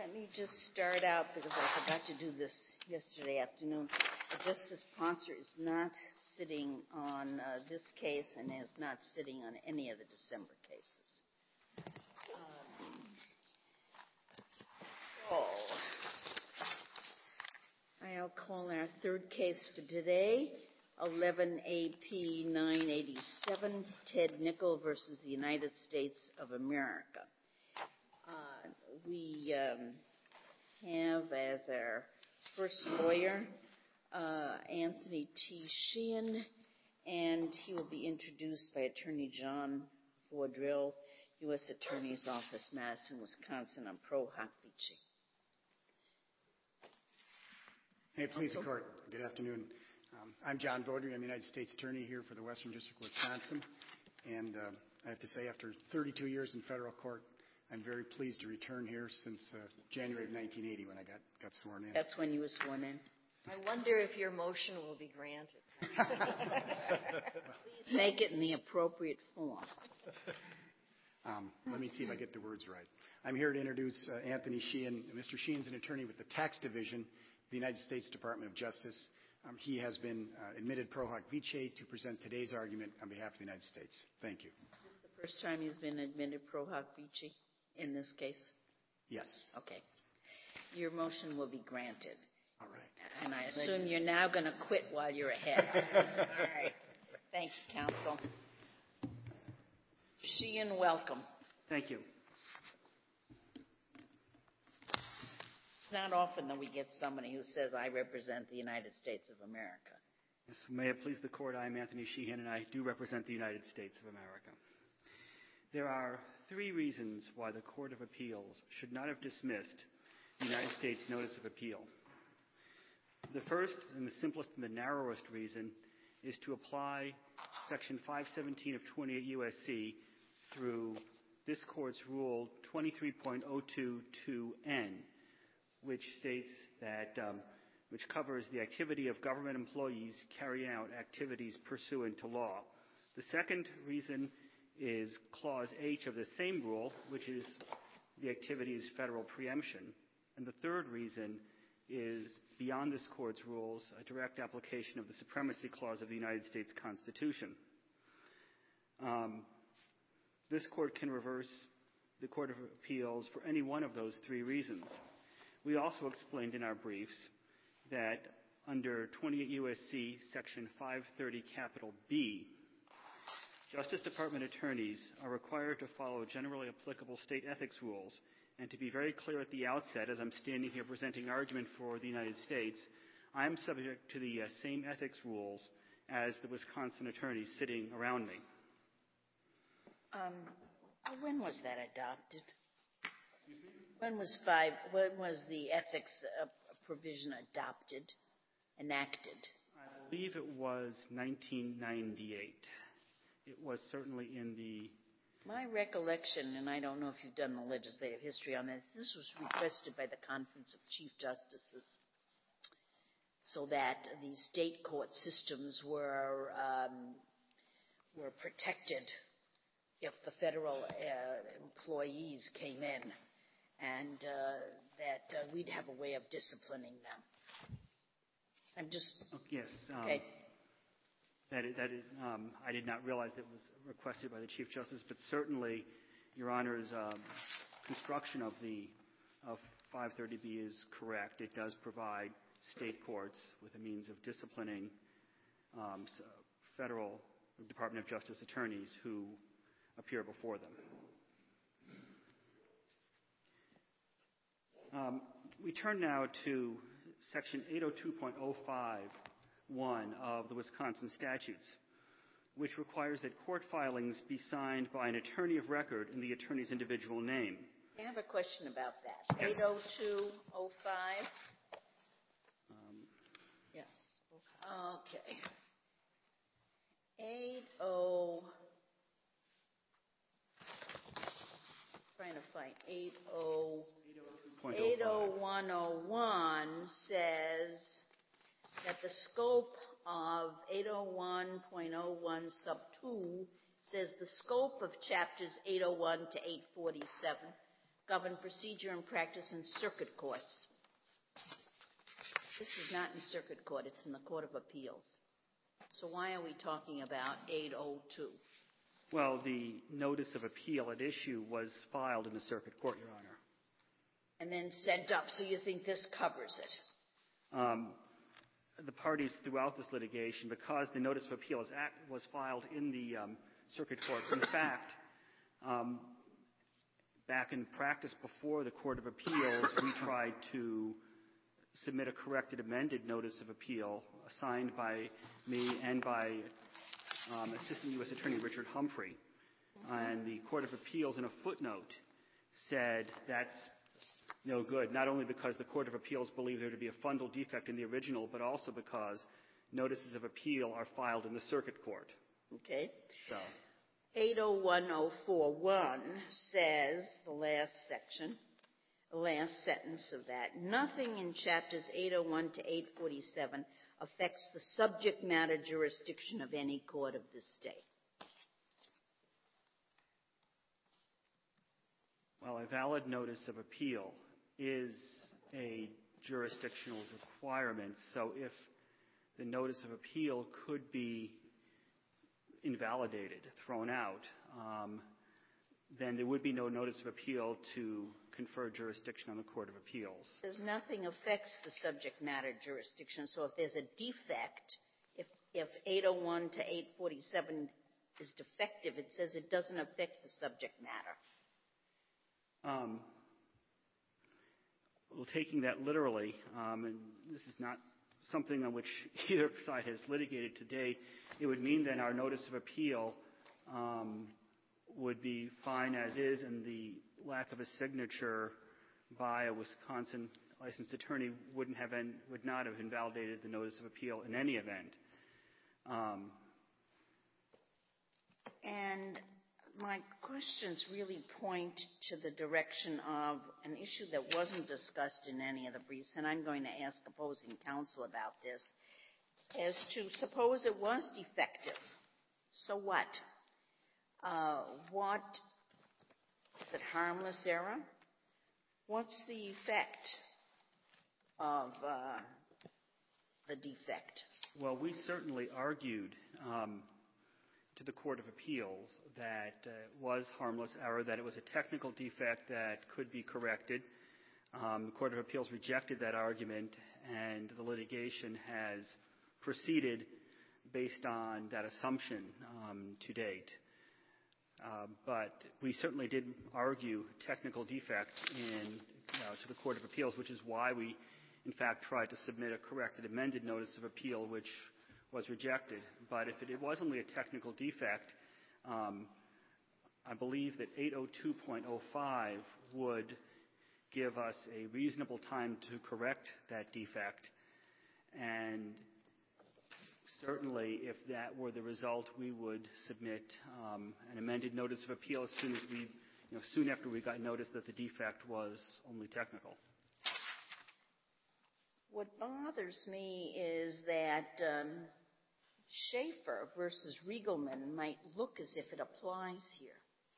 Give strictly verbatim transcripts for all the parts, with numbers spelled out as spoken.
Let me just start out, because I forgot to do this yesterday afternoon. Justice Ponser is not sitting on uh, this case and is not sitting on any of the December cases. Um, so, I'll call our third case for today, eleven A P nine eighty-seven, Ted Nickel versus the United States of America. Uh, we um, have as our first lawyer uh, Anthony T. Sheehan, and he will be introduced by Attorney John Vaudreuil, U S Attorney's Office, Madison, Wisconsin, on Pro Hoc Vici. Hey, please, the court. Good afternoon. Um, I'm John Vaudreuil. I'm the United States Attorney here for the Western District of Wisconsin, and uh, I have to say, after thirty-two years in federal court, I'm very pleased to return here since uh, January of nineteen eighty when I got, got sworn in. That's when you were sworn in. I wonder if your motion will be granted. Please make it in the appropriate form. Um, let me see if I get the words right. I'm here to introduce uh, Anthony Sheehan. Mister Sheehan's an attorney with the Tax Division of the United States Department of Justice. Um, he has been uh, admitted pro hoc vice to present today's argument on behalf of the United States. Thank you. Is this the first time you've been admitted pro hoc vice in this case? Yes. Okay. Your motion will be granted. All right. And I assume you. You're now going to quit while you're ahead. All right. Thank you, counsel. Sheehan, welcome. Thank you. It's not often that we get somebody who says, I represent the United States of America. Yes, may it please the court, I am Anthony Sheehan, and I do represent the United States of America. There are three reasons why the Court of Appeals should not have dismissed the United States Notice of Appeal. The first and the simplest and the narrowest reason is to apply Section five seventeen of twenty-eight U S C through this Court's Rule twenty-three point oh two two N, which states that, um, which covers the activity of government employees carrying out activities pursuant to law. The second reason is Clause H of the same rule, which is the activity's federal preemption. And the third reason is, beyond this Court's rules, a direct application of the Supremacy Clause of the United States Constitution. Um, this Court can reverse the Court of Appeals for any one of those three reasons. We also explained in our briefs that under twenty-eight U S C Section five thirty capital B, Justice Department attorneys are required to follow generally applicable state ethics rules. And to be very clear at the outset, as I'm standing here presenting argument for the United States, I am subject to the uh, same ethics rules as the Wisconsin attorneys sitting around me. Um, when was that adopted? Excuse me? When was five? When was the ethics uh, provision adopted, enacted? I believe it was nineteen ninety-eight. It was certainly in the. My recollection, and I don't know if you've done the legislative history on this, this was requested by the Conference of Chief Justices so that the state court systems were um, were protected if the federal uh, employees came in, and uh, that uh, we'd have a way of disciplining them. I'm just... Oh, yes. Um, okay. That, it, that it, um, I did not realize it was requested by the Chief Justice, but certainly, Your Honor's um, construction of the of five thirty B is correct. It does provide state courts with a means of disciplining um, federal Department of Justice attorneys who appear before them. Um, we turn now to Section eight oh two point oh five. One of the Wisconsin statutes, which requires that court filings be signed by an attorney of record in the attorney's individual name. I have a question about that. eight oh two oh five? Um, yes. Okay. eight oh trying to find eight oh eight oh one oh one says that the scope of eight oh one point oh one sub two says the scope of chapters eight oh one to eight forty-seven govern procedure and practice in circuit courts. This is not in circuit court, it's in the Court of Appeals. So why are we talking about eight oh two? Well, the notice of appeal at issue was filed in the circuit court, Your Honor. And then sent up, so you think this covers it? Um, the parties throughout this litigation, because the notice of appeal is act, was filed in the um, circuit court, in fact, um, back in practice before the Court of Appeals, we tried to submit a corrected amended notice of appeal signed by me and by um, Assistant U S Attorney Richard Humphrey. And the Court of Appeals, in a footnote, said that's no good, not only because the Court of Appeals believed there to be a fundal defect in the original, but also because notices of appeal are filed in the circuit court. Okay. So, eight oh one oh four one says, the last section, the last sentence of that, nothing in chapters eight oh one to eight forty-seven affects the subject matter jurisdiction of any court of this state. well, a valid notice of appeal is a jurisdictional requirement. So if the notice of appeal could be invalidated, thrown out, um, then there would be no notice of appeal to confer jurisdiction on the Court of Appeals. There's nothing affects the subject matter jurisdiction. So if there's a defect, if, if eight oh one to eight forty-seven is defective, it says it doesn't affect the subject matter. Um, well, taking that literally, um, and this is not something on which either side has litigated to date, it would mean then our notice of appeal um, would be fine as is, and the lack of a signature by a Wisconsin licensed attorney wouldn't have been, would not have invalidated the notice of appeal in any event. Um, and my questions really point to the direction of an issue that wasn't discussed in any of the briefs, and I'm going to ask opposing counsel about this, as to suppose it was defective. So what? Uh, what, is it harmless error? What's the effect of uh, the defect? Well, we certainly argued um, to the Court of Appeals that uh, it was harmless error, that it was a technical defect that could be corrected. Um, the Court of Appeals rejected that argument, and the litigation has proceeded based on that assumption um, to date. Uh, but we certainly did argue technical defect in, you know, to the Court of Appeals, which is why we, in fact, tried to submit a corrected amended notice of appeal, which was rejected. But if it, it was only a technical defect, um, I believe that eight oh two point oh five would give us a reasonable time to correct that defect. And certainly, if that were the result, we would submit um, an amended notice of appeal as soon as we, you know, soon after we got notice that the defect was only technical. What bothers me is that um, Schaefer versus Riegelman might look as if it applies here.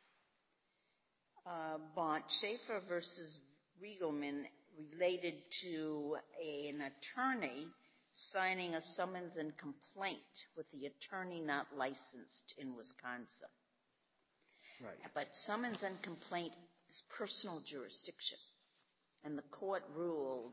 Uh, but Schaefer versus Riegelman related to a, an attorney signing a summons and complaint with the attorney not licensed in Wisconsin. Right. But summons and complaint is personal jurisdiction. And the court ruled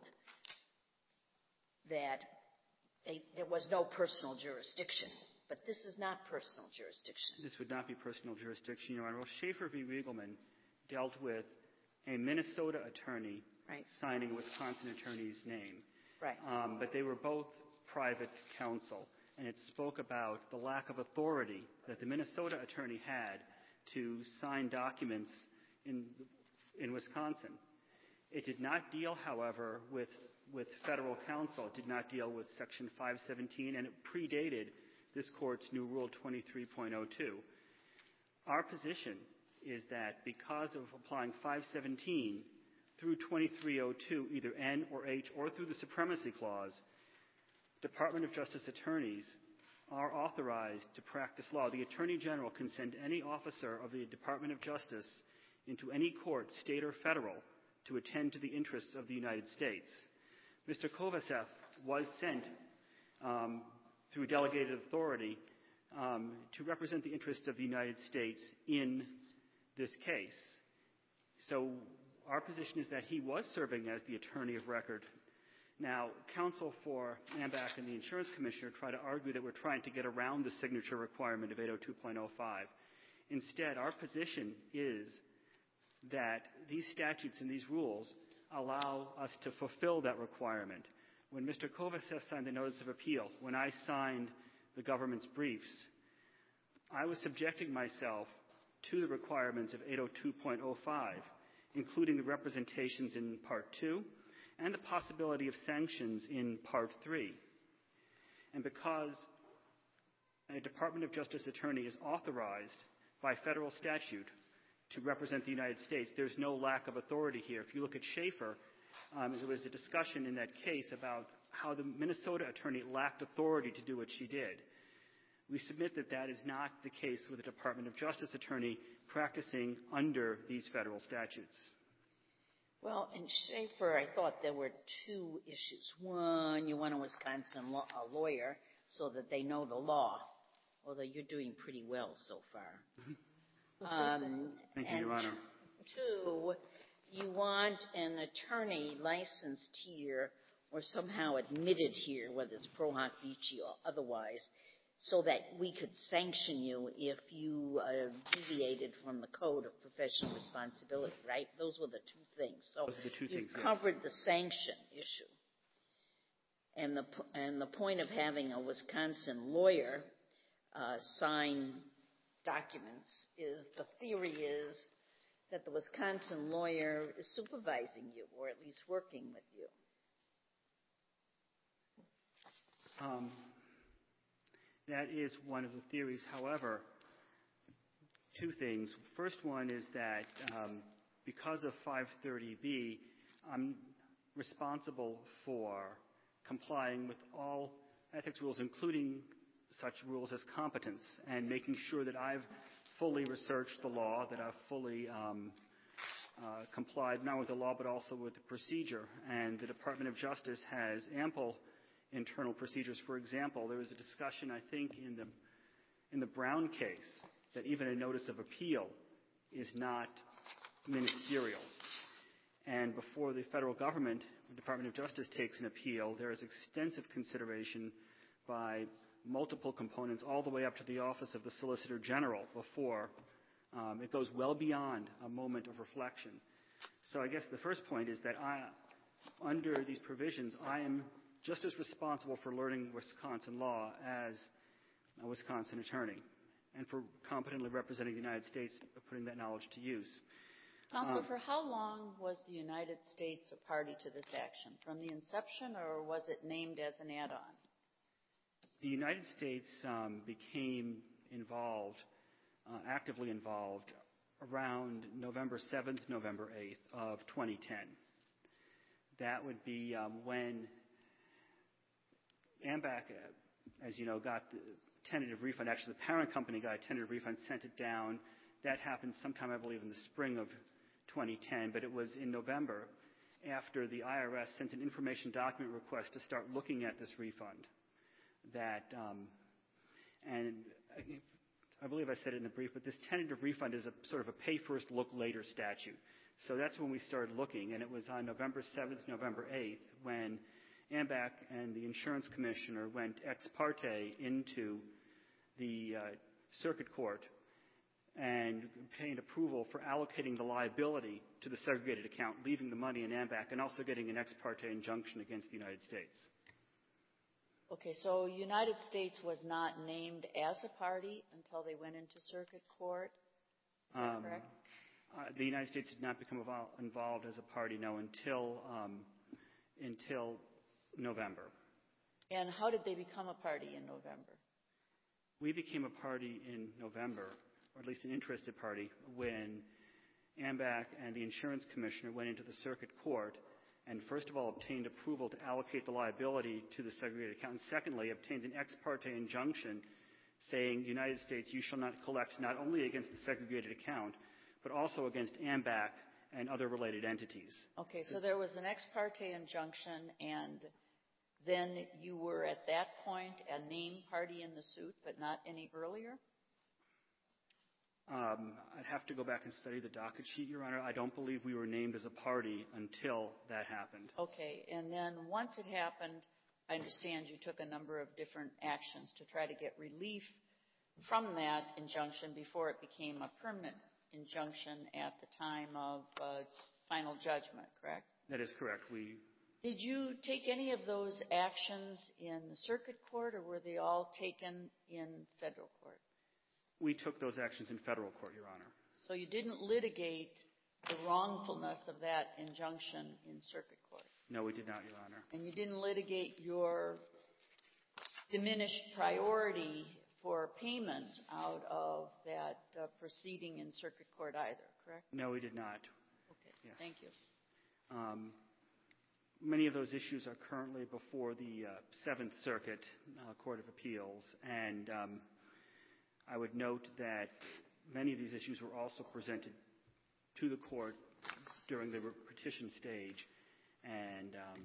that they, there was no personal jurisdiction. But this is not personal jurisdiction. This would not be personal jurisdiction, Your Honor. Well, Schaefer v. Riegelman dealt with a Minnesota attorney Right. signing a Wisconsin attorney's name. Right. Um, but they were both private counsel, and it spoke about the lack of authority that the Minnesota attorney had to sign documents in in Wisconsin. It did not deal, however, with with federal counsel. It did not deal with Section five seventeen, and it predated this Court's new Rule twenty-three point oh two. Our position is that because of applying five seventeen through twenty-three oh two, either N or H, or through the Supremacy Clause, Department of Justice attorneys are authorized to practice law. The Attorney General can send any officer of the Department of Justice into any court, state or federal, to attend to the interests of the United States. Mister Kovacev was sent um, through delegated authority um, to represent the interests of the United States in this case. So our position is that he was serving as the attorney of record. Now, counsel for AMBAC and the insurance commissioner try to argue that we're trying to get around the signature requirement of eight oh two point oh five. Instead, our position is that these statutes and these rules allow us to fulfill that requirement. When Mister Kovacev signed the notice of appeal, when I signed the government's briefs, I was subjecting myself to the requirements of eight oh two point oh five, including the representations in Part two and the possibility of sanctions in Part three. And because a Department of Justice attorney is authorized by federal statute to represent the United States, there's no lack of authority here. If you look at Schaefer, um, there was a discussion in that case about how the Minnesota attorney lacked authority to do what she did. We submit that that is not the case with a Department of Justice attorney practicing under these federal statutes. Well, in Schaefer, I thought there were two issues. One, you want a Wisconsin law, a lawyer so that they know the law, although you're doing pretty well so far. um, Thank you, and Your Honor. Two, you want an attorney licensed here or somehow admitted here, whether it's pro hoc vici or otherwise, so that we could sanction you if you uh, deviated from the code of professional responsibility, right? Those were the two things. So Those are the two you things, yes. covered the sanction issue. And the, and the point of having a Wisconsin lawyer uh, sign documents is, the theory is that the Wisconsin lawyer is supervising you or at least working with you. Um, that is one of the theories. However, two things. First one is that um, because of five thirty B, I'm responsible for complying with all ethics rules, including such rules as competence, and making sure that I've fully researched the law, that I've fully um, uh, complied not with the law but also with the procedure. And the Department of Justice has ample internal procedures. For example, there was a discussion, I think, in the in the Brown case that even a notice of appeal is not ministerial. And before the federal government, the Department of Justice takes an appeal, there is extensive consideration by multiple components all the way up to the Office of the Solicitor General before um, it goes well beyond a moment of reflection. So I guess the first point is that I, under these provisions, I am just as responsible for learning Wisconsin law as a Wisconsin attorney, and for competently representing the United States, putting that knowledge to use. Counselor, Um, for how long was the United States a party to this action? From the inception, or was it named as an add-on? The United States um, became involved, uh, actively involved, around November seventh, November eighth of twenty ten. That would be um, when AMBAC, as you know, got the tentative refund. Actually, the parent company got a tentative refund, sent it down. That happened sometime, I believe, in the spring of twenty ten, but it was in November after the I R S sent an information document request to start looking at this refund. That, um, and I believe I said it in the brief, but this tentative refund is a sort of a pay first, look later statute. So that's when we started looking, and it was on November seventh, November eighth, when AMBAC and the insurance commissioner went ex parte into the uh, circuit court and obtained approval for allocating the liability to the segregated account, leaving the money in AMBAC, and also getting an ex parte injunction against the United States. Okay, so United States was not named as a party until they went into circuit court. Is that Um, correct? Uh, the United States did not become evol- involved as a party, no, until um, until November. And how did they become a party in November? We became a party in November, or at least an interested party, when AMBAC and the insurance commissioner went into the circuit court and first of all obtained approval to allocate the liability to the segregated account, and secondly obtained an ex parte injunction saying, United States, you shall not collect not only against the segregated account, but also against AMBAC and other related entities. Okay, so there was an ex parte injunction, and then you were at that point a named party in the suit, but not any earlier? Um, I'd have to go back and study the docket sheet, Your Honor. I don't believe we were named as a party until that happened. Okay, and then once it happened, I understand you took a number of different actions to try to get relief from that injunction before it became a permanent injunction at the time of uh, final judgment, correct? That is correct. We Did you take any of those actions in the circuit court, or were they all taken in federal court? we took those actions in federal court, Your Honor. So you didn't litigate the wrongfulness of that injunction in circuit court? No, we did not, Your Honor. And you didn't litigate your diminished priority for payment out of that uh, proceeding in circuit court either, correct? No, we did not. Okay, Yes. thank you. Um, many of those issues are currently before the uh, Seventh Circuit uh, Court of Appeals, and um, I would note that many of these issues were also presented to the court during the petition stage, and um,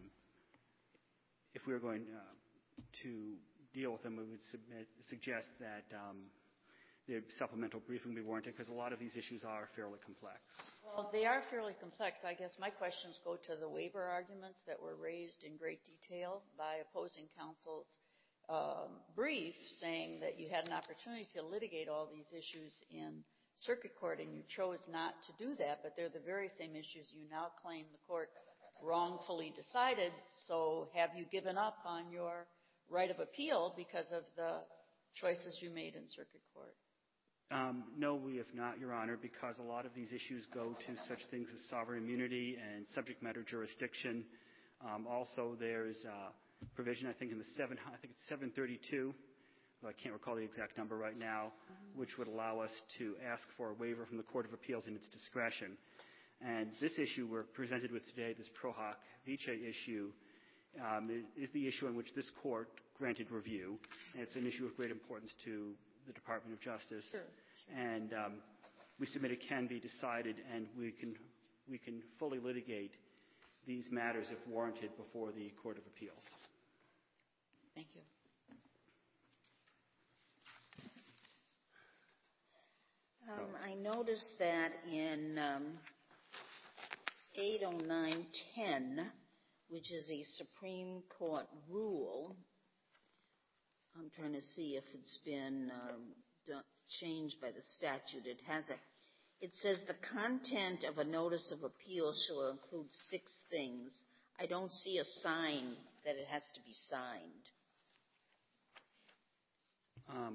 if we were going uh, to deal with them, we would submit, suggest that um, the supplemental briefing be warranted, because a lot of these issues are fairly complex. Well, they are fairly complex. I guess my questions go to the waiver arguments that were raised in great detail by opposing counsel's um, brief, saying that you had an opportunity to litigate all these issues in circuit court, and you chose not to do that, but they're the very same issues you now claim the court wrongfully decided. So have you given up on your right of appeal because of the choices you made in circuit court? Um, no, we have not, Your Honor, because a lot of these issues go to such things as sovereign immunity and subject matter jurisdiction. Um, also, there's uh, provision, I think, in the seven, I think it's seven thirty-two. I can't recall the exact number right now, mm-hmm. which would allow us to ask for a waiver from the Court of Appeals in its discretion. And this issue we're presented with today, this Pro Hoc Vice issue, um, is the issue in which this court granted review, and it's an issue of great importance to the Department of Justice. Sure. And um, we submit it can be decided, and we can we can fully litigate these matters if warranted before the Court of Appeals. Thank you. Um, I noticed that in um, eight oh nine ten, which is a Supreme Court rule, I'm trying to see if it's been um, done, changed by the statute. It hasn't. It says the content of a notice of appeal shall include six things. I don't see a sign that it has to be signed. Um.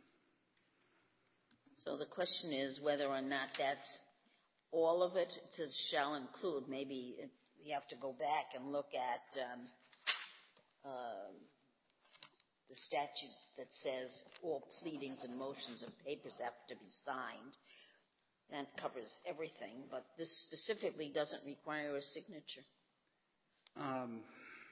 So the question is whether or not that's all of it. It says shall include. Maybe it, we have to go back and look at um, uh, the statute that says all pleadings and motions and papers have to be signed. That covers everything, but this specifically doesn't require a signature. Um,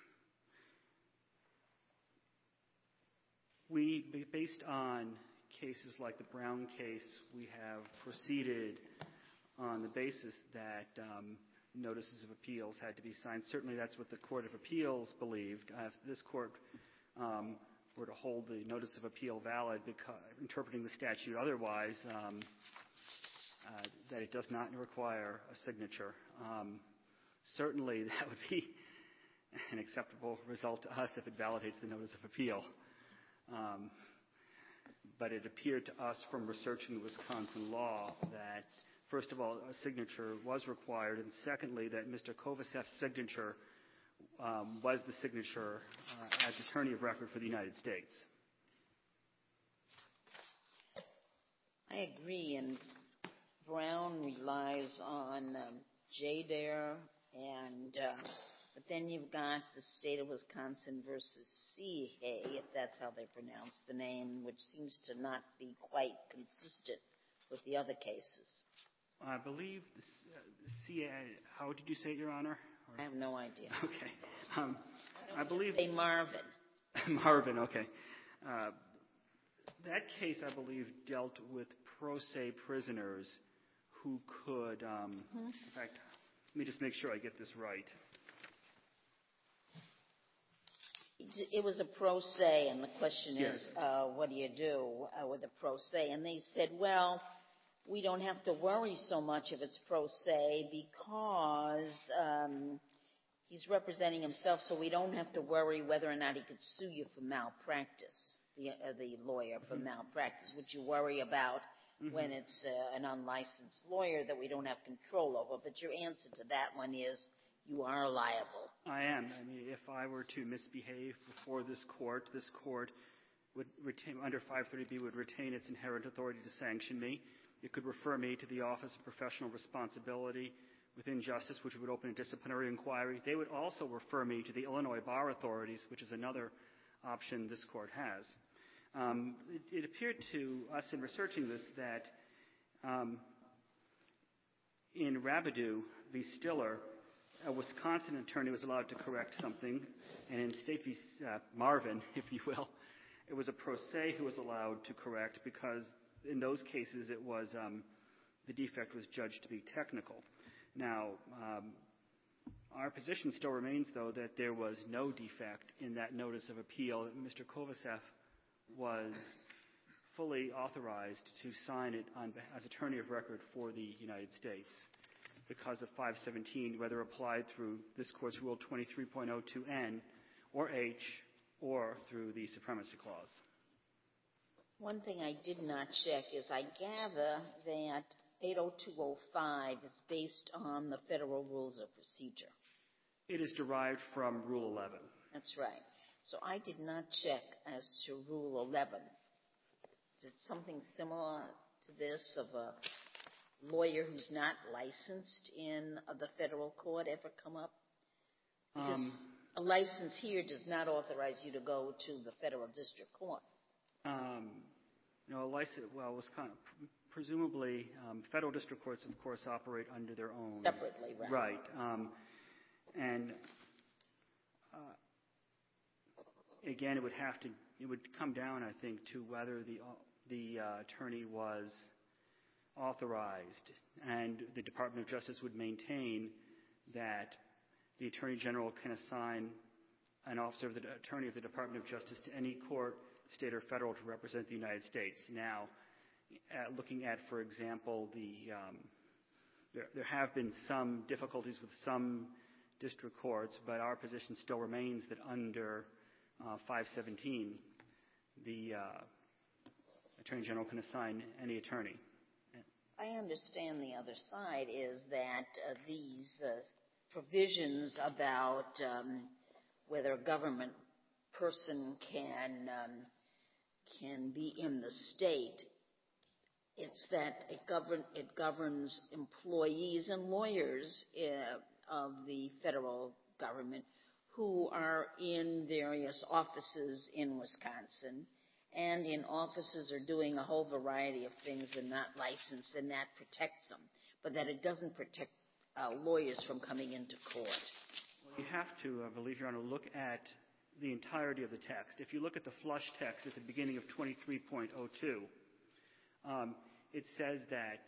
we, based on cases like the Brown case, we have proceeded on the basis that um, notices of appeals had to be signed. Certainly that's what the Court of Appeals believed. Uh, if this court um, were to hold the notice of appeal valid, because, interpreting the statute otherwise, um, uh, that it does not require a signature, um, certainly that would be an acceptable result to us if it validates the notice of appeal. Um, But it appeared to us from researching the Wisconsin law that, first of all, a signature was required, and secondly, that Mister Kovacev's signature um, was the signature uh, as attorney of record for the United States. I agree, and Brown relies on um, J D A R, and uh, but then you've got the state of Wisconsin versus C H A, if that's how they pronounce the name, which seems to not be quite consistent with the other cases. I believe the C A, how did you say it, Your Honor? Or? I have no idea. Okay. Um, I believe. Say Marvin. Marvin, okay. Uh, that case, I believe, dealt with pro se prisoners who could, um, Mm-hmm. in fact, let me just make sure I get this right. It it was a pro se, and the question Yes. is, uh, what do you do uh, with a pro se? And they said, well, we don't have to worry so much if it's pro se because um, he's representing himself, so we don't have to worry whether or not he could sue you for malpractice, the, uh, the lawyer for Mm-hmm. malpractice, which you worry about Mm-hmm. when it's uh, an unlicensed lawyer that we don't have control over. But your answer to that one is you are liable. I am. I mean, if I were to misbehave before this court, this court would retain, under five thirty B, would retain its inherent authority to sanction me. It could refer me to the Office of Professional Responsibility within Justice, which would open a disciplinary inquiry. They would also refer me to the Illinois Bar Authorities, which is another option this court has. Um, it, it appeared to us in researching this that um, in Rabideau v. Stiller, a Wisconsin attorney was allowed to correct something, and in State v. Uh, Marvin, if you will, it was a pro se who was allowed to correct because in those cases it was um, the defect was judged to be technical. Now, um, our position still remains, though, that there was no defect in that notice of appeal. Mister Kovacev was fully authorized to sign it on, as attorney of record for the United States because of five seventeen, whether applied through this Court's Rule twenty-three point oh two N or H or through the Supremacy Clause. One thing I did not check is I gather that eight oh two oh five is based on the Federal Rules of Procedure. It is derived from Rule eleven. That's right. So I did not check as to Rule eleven. Is it something similar to this of a lawyer who's not licensed in uh, the federal court ever come up? Because Um, a license here does not authorize you to go to the federal district court. Um, you know, a license, well, Wisconsin, presumably, um, federal district courts, of course, operate under their own. Separately, right. Right. Um, and uh, again, it would have to, it would come down, I think, to whether the the uh, attorney was authorized, and the Department of Justice would maintain that the Attorney General can assign an officer of the attorney of the Department of Justice to any court, state or federal, to represent the United States. Now, uh, looking at, for example, the um, there, there have been some difficulties with some district courts, but our position still remains that under uh, five seventeen, the uh, Attorney General can assign any attorney. I understand the other side is that uh, these uh, provisions about um, whether a government person can um, can be in the state, it's that it, govern, it governs employees and lawyers uh, of the federal government who are in various offices in Wisconsin and in offices are doing a whole variety of things and not licensed, and that protects them, but that it doesn't protect uh, lawyers from coming into court. You have to, I believe, Your Honor, look at the entirety of the text. If you look at the flush text at the beginning of twenty-three point oh two, um, it says that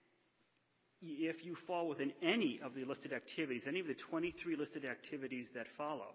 if you fall within any of the listed activities, any of the twenty-three listed activities that follow,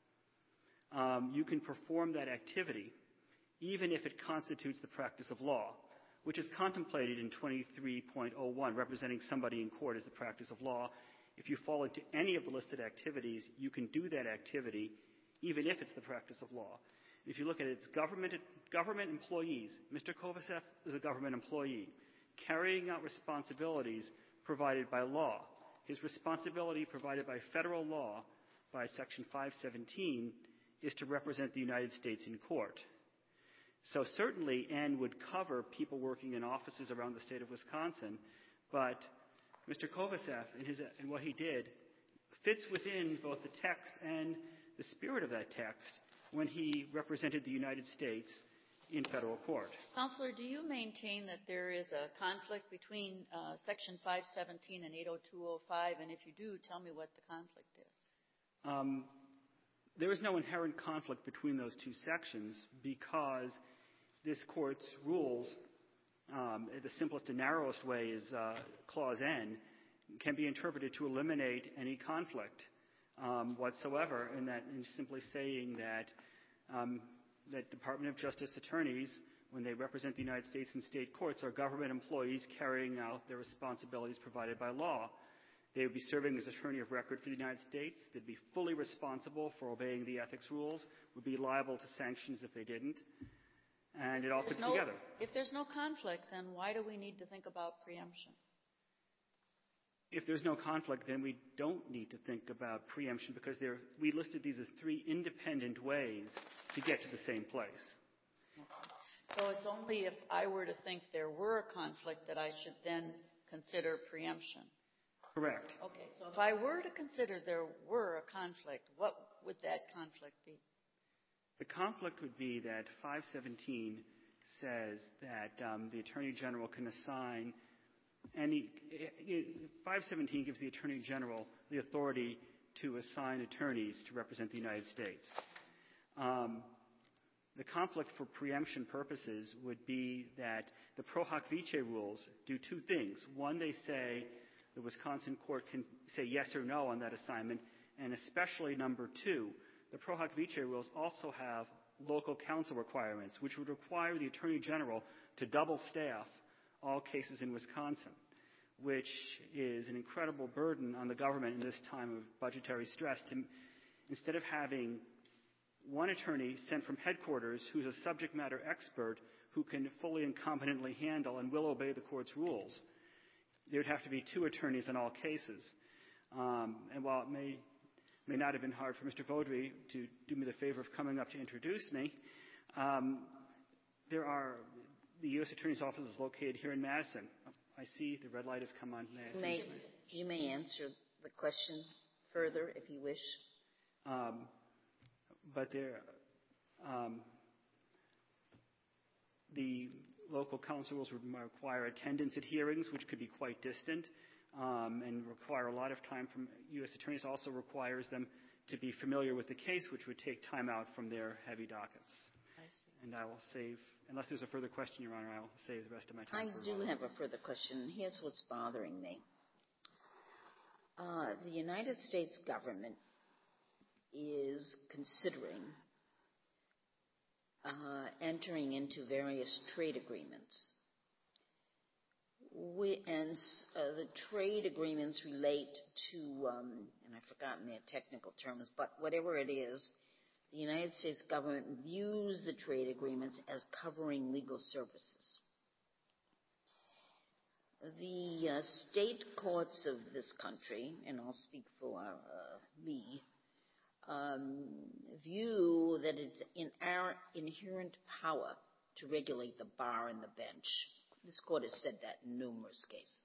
um, you can perform that activity even if it constitutes the practice of law, which is contemplated in twenty-three point oh one, representing somebody in court as the practice of law. If you fall into any of the listed activities, you can do that activity even if it's the practice of law. If you look at it, it's government, government employees. Mister Kovacev is a government employee carrying out responsibilities provided by law. His responsibility provided by federal law by Section five seventeen is to represent the United States in court. So certainly N would cover people working in offices around the state of Wisconsin, but Mister Kovacev and, his, and what he did fits within both the text and the spirit of that text when he represented the United States in federal court. Counselor, do you maintain that there is a conflict between uh, Section five seventeen and eight oh two oh five? And if you do, tell me what the conflict is. Um, there is no inherent conflict between those two sections because this Court's rules um, the simplest and narrowest way is uh, Clause N, can be interpreted to eliminate any conflict um, whatsoever, and that in simply saying that um, that Department of Justice attorneys, when they represent the United States in state courts, are government employees carrying out their responsibilities provided by law. They would be serving as attorney of record for the United States. They'd be fully responsible for obeying the ethics rules, would be liable to sanctions if they didn't, and it all fits no, together. If there's no conflict, then why do we need to think about preemption? If there's no conflict, then we don't need to think about preemption because there, we listed these as three independent ways to get to the same place. So it's only if I were to think there were a conflict that I should then consider preemption. Correct. Okay, so if I were to consider there were a conflict, what would that conflict be? The conflict would be that five seventeen says that um, the Attorney General can assign any – five seventeen gives the Attorney General the authority to assign attorneys to represent the United States. Um, the conflict for preemption purposes would be that the Pro Hoc Vice rules do two things. One, they say the Wisconsin court can say yes or no on that assignment, and especially number two, the Pro Hoc Vice rules also have local counsel requirements, which would require the Attorney General to double staff all cases in Wisconsin, which is an incredible burden on the government in this time of budgetary stress. To, instead of having one attorney sent from headquarters who's a subject matter expert who can fully and competently handle and will obey the court's rules, there would have to be two attorneys in all cases. Um, and while it may may not have been hard for Mister Vaudry to do me the favor of coming up to introduce me, um, there are the U S Attorney's Office is located here in Madison. I see the red light has come on. You may, you may answer the question further if you wish. Um, but there, um, the local counsel rules would require attendance at hearings, which could be quite distant, um, and require a lot of time from U S attorneys. Also requires them to be familiar with the case, which would take time out from their heavy dockets. I see. And I will save, unless there's a further question, Your Honor, I will save the rest of my time. I do have a further question. Here's what's bothering me. Uh, the United States government is considering uh, entering into various trade agreements. We, and uh, the trade agreements relate to, um, and I've forgotten their technical terms, but whatever it is, the United States government views the trade agreements as covering legal services. The uh, state courts of this country, and I'll speak for uh, me, um, view that it's in our inherent power to regulate the bar and the bench. This court has said that in numerous cases.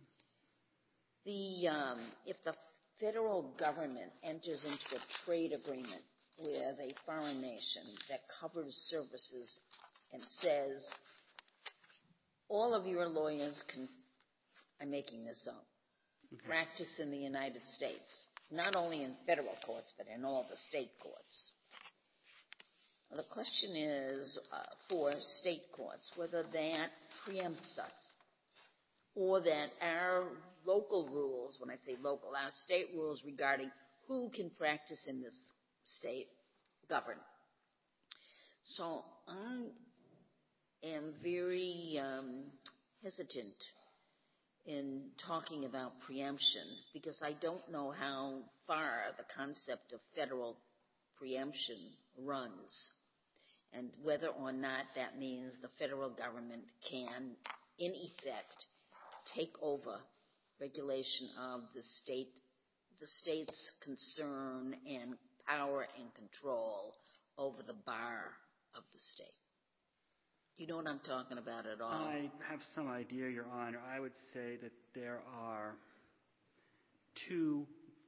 The, um, if the federal government enters into a trade agreement with a foreign nation that covers services and says, all of your lawyers can, I'm making this up, okay, practice in the United States, not only in federal courts, but in all the state courts. The question is uh, for state courts whether that preempts us or that our local rules, when I say local, our state rules regarding who can practice in this state govern. So I am very um, hesitant in talking about preemption because I don't know how far the concept of federal preemption runs, and whether or not that means the federal government can, in effect, take over regulation of the state, the state's concern and power and control over the bar of the state. Do you know what I'm talking about at all? I have some idea, Your Honor. I would say that there are two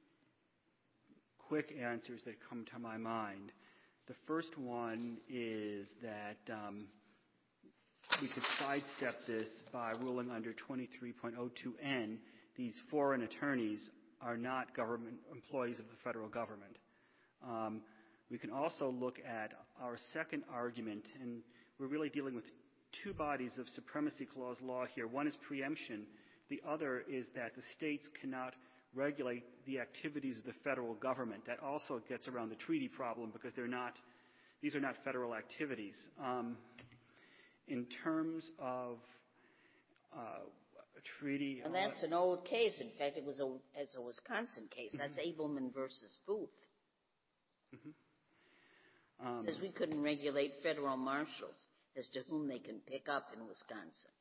quick answers that come to my mind. The first one is that um, we could sidestep this by ruling under twenty-three point oh two N. These foreign attorneys are not government employees of the federal government. Um, we can also look at our second argument, and we're really dealing with two bodies of supremacy clause law here. One is preemption. The other is that the states cannot regulate the activities of the federal government. That also gets around the treaty problem because they're not, these are not federal activities. Um, in terms of uh, a treaty... And that's an old case. In fact, it was a, as a Wisconsin case. That's mm-hmm. Abelman versus Booth. Mm-hmm. Um, Says we couldn't regulate federal marshals as to whom they can pick up in Wisconsin.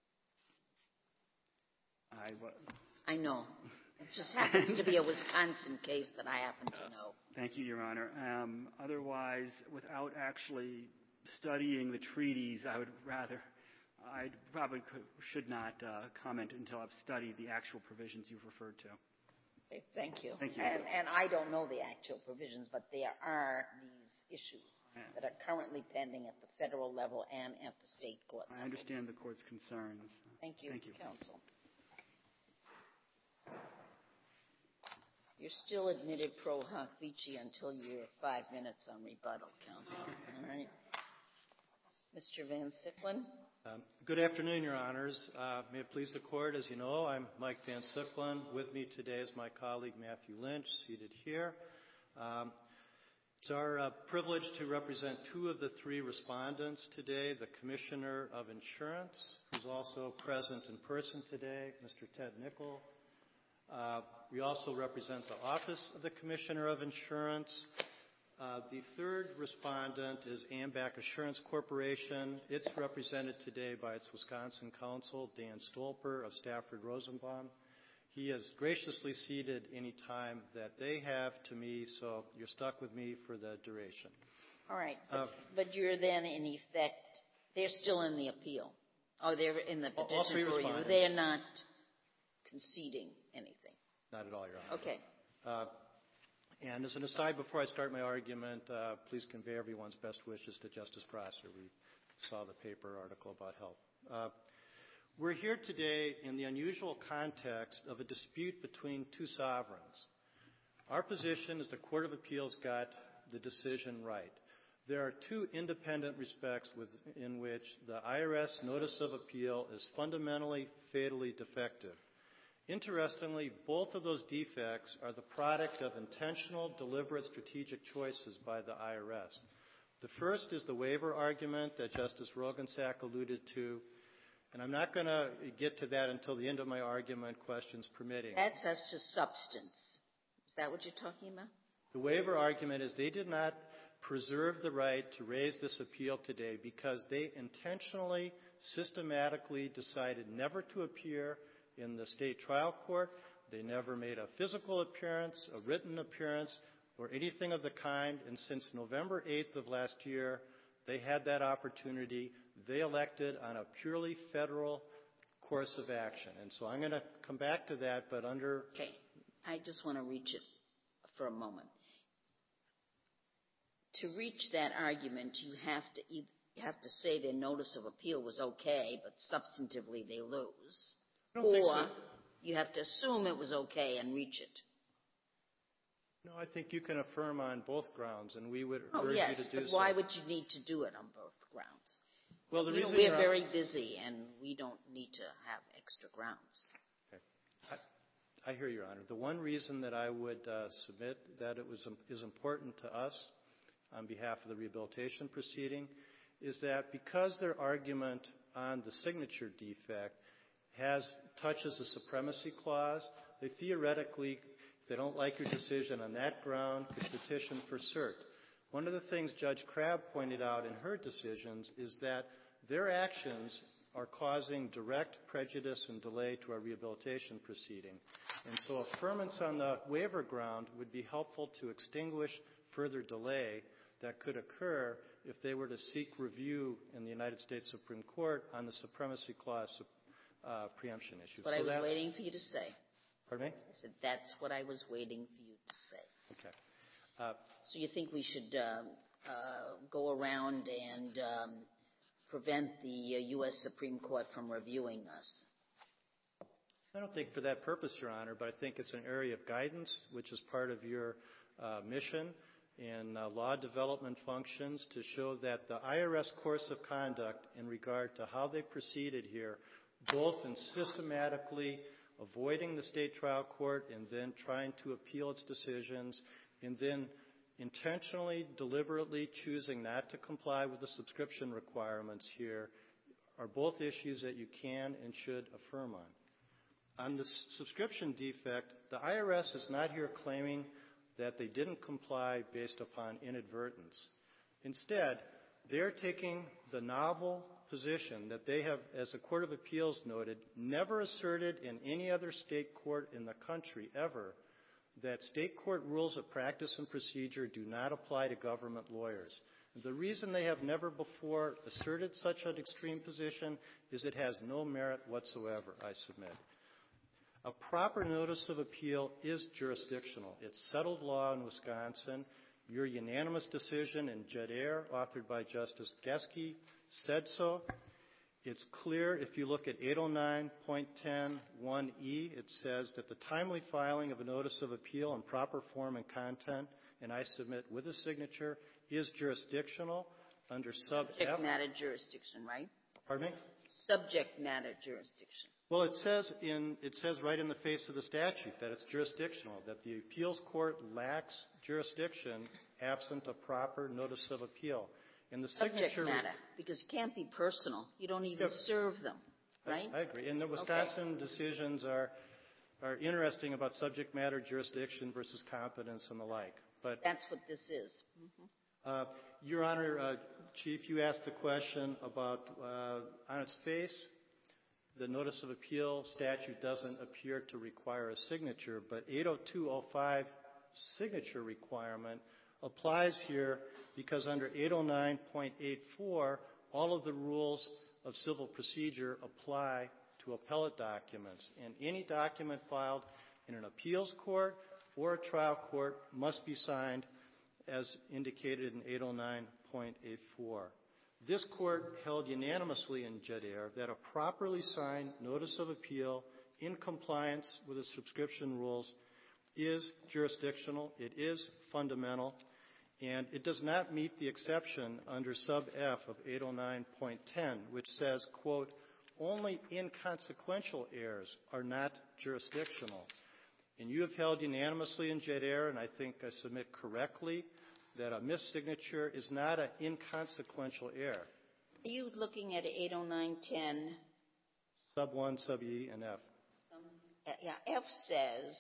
I, what? I know. It just happens to be a Wisconsin case that I happen to know. Thank you, Your Honor. Um, otherwise, without actually studying the treaties, I would rather, I probably could, should not uh, comment until I've studied the actual provisions you've referred to. Okay, thank you. Thank you. And, and I don't know the actual provisions, but there are these issues yeah. that are currently pending at the federal level and at the state court level. I understand the court's concerns. Thank you, Thank you. counsel. You're still admitted pro hoc vici until you're five minutes on rebuttal, counsel. All right. Mister Van Sicklen. Um, good afternoon, Your Honors. Uh, may it please the Court, as you know, I'm Mike Van Sicklen. With me today is my colleague Matthew Lynch, seated here. Um, it's our uh, privilege to represent two of the three respondents today, the Commissioner of Insurance, who's also present in person today, Mister Ted Nickel. Uh, we also represent the Office of the Commissioner of Insurance. Uh, the third respondent is AMBAC Assurance Corporation. It's represented today by its Wisconsin counsel, Dan Stolper of Stafford Rosenbaum. He has graciously ceded any time that they have to me, so you're stuck with me for the duration. All right. But, uh, but you're then, in effect, they're still in the appeal. Oh, they're in the petition all three for you. respondents. They're not conceding anything. Not at all, Your Honor. Okay. Uh, and as an aside, before I start my argument, uh, please convey everyone's best wishes to Justice Prosser. We saw the paper article about health. Uh, we're here today in the unusual context of a dispute between two sovereigns. Our position is the Court of Appeals got the decision right. There are two independent respects with, in which the I R S Notice of Appeal is fundamentally, fatally defective. Interestingly, both of those defects are the product of intentional, deliberate, strategic choices by the I R S. The first is the waiver argument that Justice Rogensack alluded to, and I'm not going to get to that until the end of my argument, questions permitting. That's as to substance. Is that what you're talking about? The waiver argument is they did not preserve the right to raise this appeal today because they intentionally, systematically decided never to appear in the state trial court. They never made a physical appearance, a written appearance, or anything of the kind. And since November eighth of last year, they had that opportunity. They elected on a purely federal course of action. And so I'm going to come back to that, but under... Okay. I just want to reach it for a moment. To reach that argument, you have to you have to say their notice of appeal was okay, but substantively they lose. I don't or think so. You have to assume it was okay and reach it. No, I think you can affirm on both grounds, and we would oh, urge yes, you to do so. but why would you need to do it on both grounds? Well, the you reason know, we're you're very busy, and we don't need to have extra grounds. Okay. I, I hear you, Your Honor. The one reason that I would uh, submit that it was is important to us on behalf of the rehabilitation proceeding is that because their argument on the signature defect has touches the supremacy clause, they theoretically, if they don't like your decision on that ground, could petition for cert. One of the things Judge Crabb pointed out in her decisions is that their actions are causing direct prejudice and delay to our rehabilitation proceeding. And so affirmance on the waiver ground would be helpful to extinguish further delay that could occur if they were to seek review in the United States Supreme Court on the supremacy clause uh, preemption issue. What so I was that's, waiting for you to say. Pardon me? I said that's what I was waiting for you to say. Okay. Uh, so you think we should uh, uh, go around and um, prevent the uh, U S Supreme Court from reviewing us? I don't think for that purpose, Your Honor, but I think it's an area of guidance, which is part of your uh, mission. in uh, law development functions to show that the I R S course of conduct in regard to how they proceeded here, both in systematically avoiding the state trial court and then trying to appeal its decisions, and then intentionally, deliberately choosing not to comply with the subscription requirements here, are both issues that you can and should affirm on. On the s- subscription defect, the I R S is not here claiming that they didn't comply based upon inadvertence. Instead, they're taking the novel position that they have, as the Court of Appeals noted, never asserted in any other state court in the country ever, that state court rules of practice and procedure do not apply to government lawyers. The reason they have never before asserted such an extreme position is it has no merit whatsoever, I submit. A proper notice of appeal is jurisdictional. It's settled law in Wisconsin. Your unanimous decision in Jedair, authored by Justice Geske, said so. It's clear if you look at eight oh nine point ten one E, it says that the timely filing of a notice of appeal in proper form and content, and I submit with a signature, is jurisdictional under sub F. Subject matter jurisdiction, right? Pardon me? Subject matter jurisdiction. Well, it says in it says right in the face of the statute that it's jurisdictional, that the appeals court lacks jurisdiction absent a proper notice of appeal. And the Subject signature matter, because it can't be personal. You don't even Yep. serve them, right? I, I agree. And the Wisconsin decisions are are interesting about subject matter jurisdiction versus competence and the like. But That's what this is. uh, Your Honor, uh, Chief, you asked a question about uh, on its face, the notice of appeal statute doesn't appear to require a signature, but eight oh two oh five signature requirement applies here because under eight oh nine point eight four, all of the rules of civil procedure apply to appellate documents. And any document filed in an appeals court or a trial court must be signed as indicated in eight oh nine point eight four. This court held unanimously in Jedair that a properly signed notice of appeal in compliance with the subscription rules is jurisdictional, it is fundamental, and it does not meet the exception under sub F of eight oh nine point ten, which says, quote, only inconsequential errors are not jurisdictional. And you have held unanimously in Jedair, and I think I submit correctly, that a missignature is not an inconsequential error. Are you looking at eight oh nine ten? Sub one, sub E, and F. Uh, yeah, F says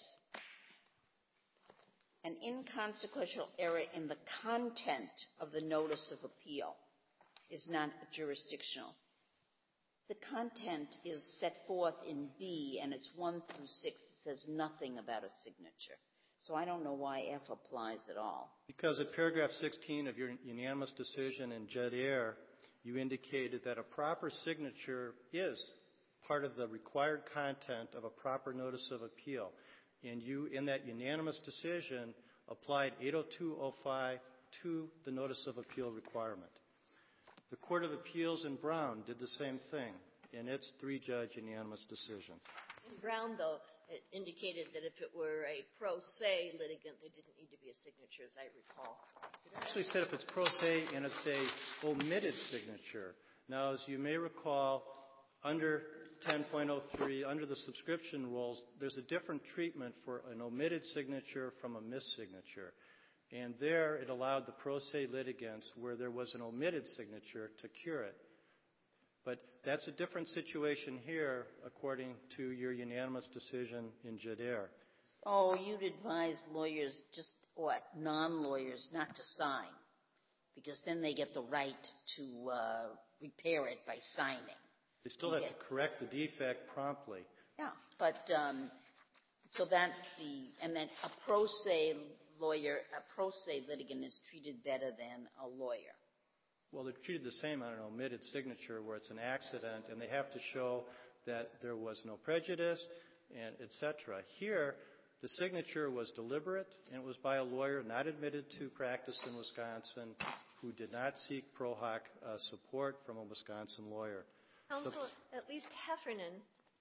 an inconsequential error in the content of the notice of appeal is not jurisdictional. The content is set forth in B, and it's one through six. It says nothing about a signature. So I don't know why F applies at all. Because at paragraph sixteen of your unanimous decision in Jedair, you indicated that a proper signature is part of the required content of a proper notice of appeal. And you, in that unanimous decision, applied eight oh two oh five to the notice of appeal requirement. The Court of Appeals in Brown did the same thing in its three-judge unanimous decision. In Brown, though, it indicated that if it were a pro se litigant, there didn't need to be a signature, as I recall. It actually said if it's pro se and it's a omitted signature. Now, as you may recall, under ten point oh three, under the subscription rules, there's a different treatment for an omitted signature from a missignature. And there it allowed the pro se litigants where there was an omitted signature to cure it. But that's a different situation here, according to your unanimous decision in Jedair. Oh, you'd advise lawyers, just what, non-lawyers, not to sign, because then they get the right to uh, repair it by signing. They still have to correct the defect promptly. Yeah, but um, so that the and then a pro se lawyer, a pro se litigant is treated better than a lawyer. Well, they're treated the same on an omitted signature where it's an accident, and they have to show that there was no prejudice, and et cetera. Here, the signature was deliberate, and it was by a lawyer not admitted to practice in Wisconsin who did not seek pro hoc uh, support from a Wisconsin lawyer. Counsel, at least Heffernan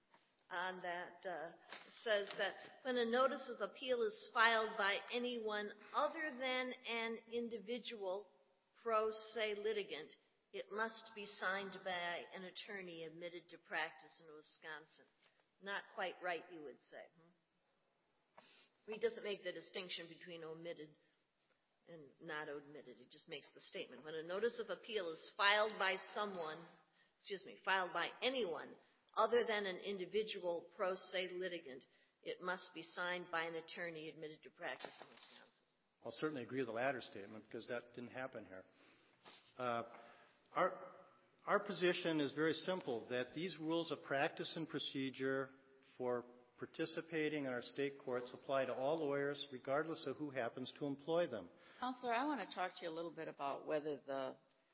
on that uh, says that when a notice of appeal is filed by anyone other than an individual pro se litigant, it must be signed by an attorney admitted to practice in Wisconsin. Not quite right, you would say. Hmm? He doesn't make the distinction between omitted and not omitted. He just makes the statement. When a notice of appeal is filed by someone, excuse me, filed by anyone other than an individual pro se litigant, it must be signed by an attorney admitted to practice in Wisconsin. I'll certainly agree with the latter statement because that didn't happen here. Uh, our, our position is very simple, that these rules of practice and procedure for participating in our state courts apply to all lawyers regardless of who happens to employ them. Counselor, I want to talk to you a little bit about whether the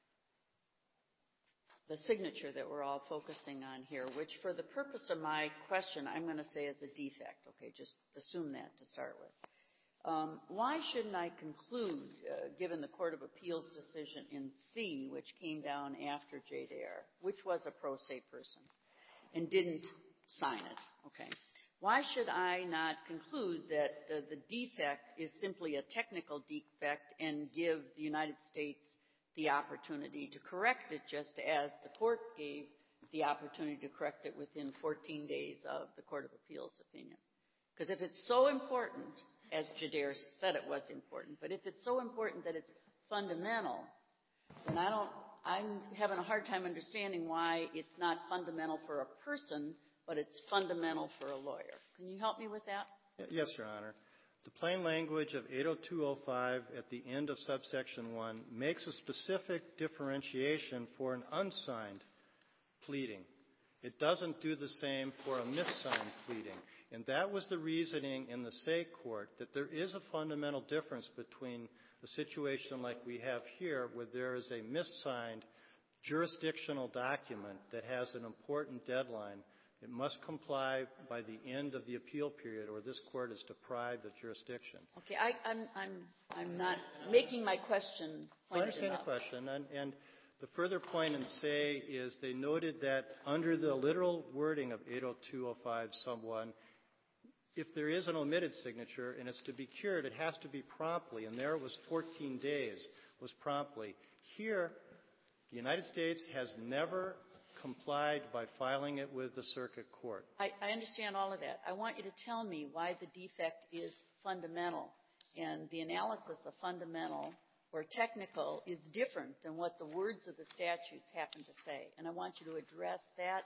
the signature that we're all focusing on here, which for the purpose of my question, I'm going to say is a defect. Okay, just assume that to start with. Um, why shouldn't I conclude, uh, given the Court of Appeals decision in C, which came down after J D R, which was a pro se person, and didn't sign it, okay? Why should I not conclude that the, the defect is simply a technical defect and give the United States the opportunity to correct it, just as the court gave the opportunity to correct it within fourteen days of the Court of Appeals opinion? Because if it's so important, as Jadir said it was important, but if it's so important that it's fundamental, then I don't, I'm having a hard time understanding why it's not fundamental for a person, but it's fundamental for a lawyer. Can you help me with that? Yes, Your Honor. The plain language of eight oh two oh five at the end of subsection one makes a specific differentiation for an unsigned pleading. It doesn't do the same for a missigned pleading. And that was the reasoning in the Say Court, that there is a fundamental difference between a situation like we have here, where there is a missigned jurisdictional document that has an important deadline. It must comply by the end of the appeal period, or this court is deprived of jurisdiction. Okay, I, I'm, I'm, I'm not making my question pointed I understand enough. the question, and, and the further point in Say is they noted that under the literal wording of eight oh two oh five sub one, if there is an omitted signature and it's to be cured, it has to be promptly, and there it was fourteen days, was promptly. Here, the United States has never complied by filing it with the circuit court. I, I understand all of that. I want you to tell me why the defect is fundamental, and the analysis of fundamental or technical is different than what the words of the statutes happen to say. And I want you to address that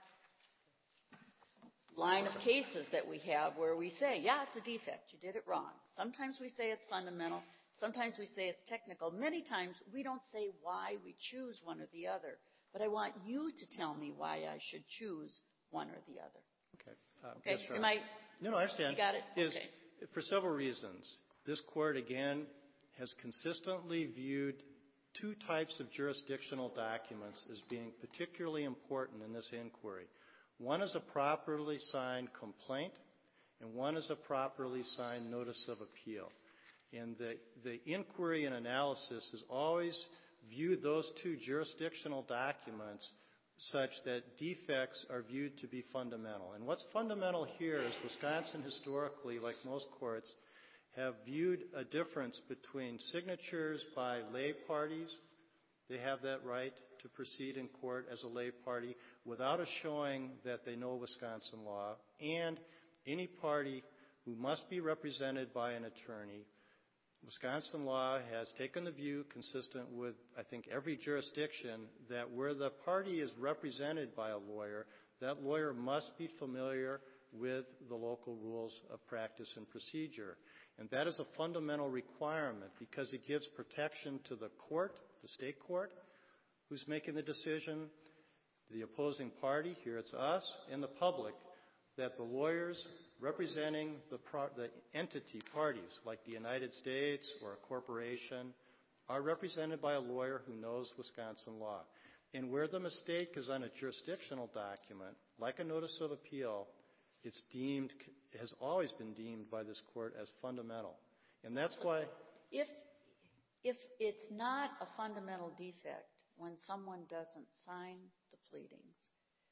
line of cases that we have where we say, yeah, it's a defect. You did it wrong. Sometimes we say it's fundamental. Sometimes we say it's technical. Many times we don't say why we choose one or the other. But I want you to tell me why I should choose one or the other. Okay. Uh, okay. Yes, Am I? No, no, I understand. You got it? Is, okay. For several reasons. This court, again, has consistently viewed two types of jurisdictional documents as being particularly important in this inquiry. One is a properly signed complaint, and one is a properly signed notice of appeal. And the, the inquiry and analysis is always view those two jurisdictional documents such that defects are viewed to be fundamental. And what's fundamental here is Wisconsin historically, like most courts, have viewed a difference between signatures by lay parties. They have that right to proceed in court as a lay party without a showing that they know Wisconsin law, and any party who must be represented by an attorney. Wisconsin law has taken the view, consistent with, I think, every jurisdiction, that where the party is represented by a lawyer, that lawyer must be familiar with the local rules of practice and procedure. And that is a fundamental requirement because it gives protection to the court, the state court, who's making the decision, the opposing party, here it's us, and the public, that the lawyers representing the, pro- the entity parties, like the United States or a corporation, are represented by a lawyer who knows Wisconsin law. And where the mistake is on a jurisdictional document, like a notice of appeal, it's deemed, has always been deemed by this court as fundamental. And that's why... If, if it's not a fundamental defect when someone doesn't sign the pleadings,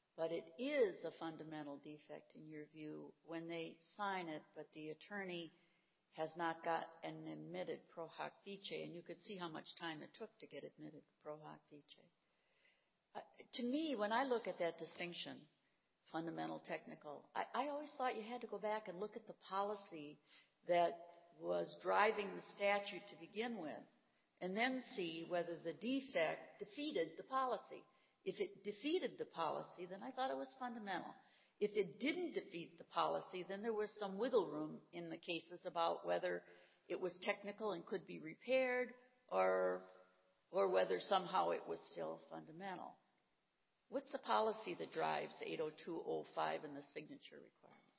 but it is a fundamental defect in your view when they sign it, but the attorney has not got an admitted pro hoc vice, and you could see how much time it took to get admitted pro hoc vice. Uh, to me, when I look at that distinction, fundamental, technical, I, I always thought you had to go back and look at the policy that was driving the statute to begin with, and then see whether the defect defeated the policy. If it defeated the policy, then I thought it was fundamental. If it didn't defeat the policy, then there was some wiggle room in the cases about whether it was technical and could be repaired, or, or whether somehow it was still fundamental. What's the policy that drives eight oh two oh five and the signature requirement?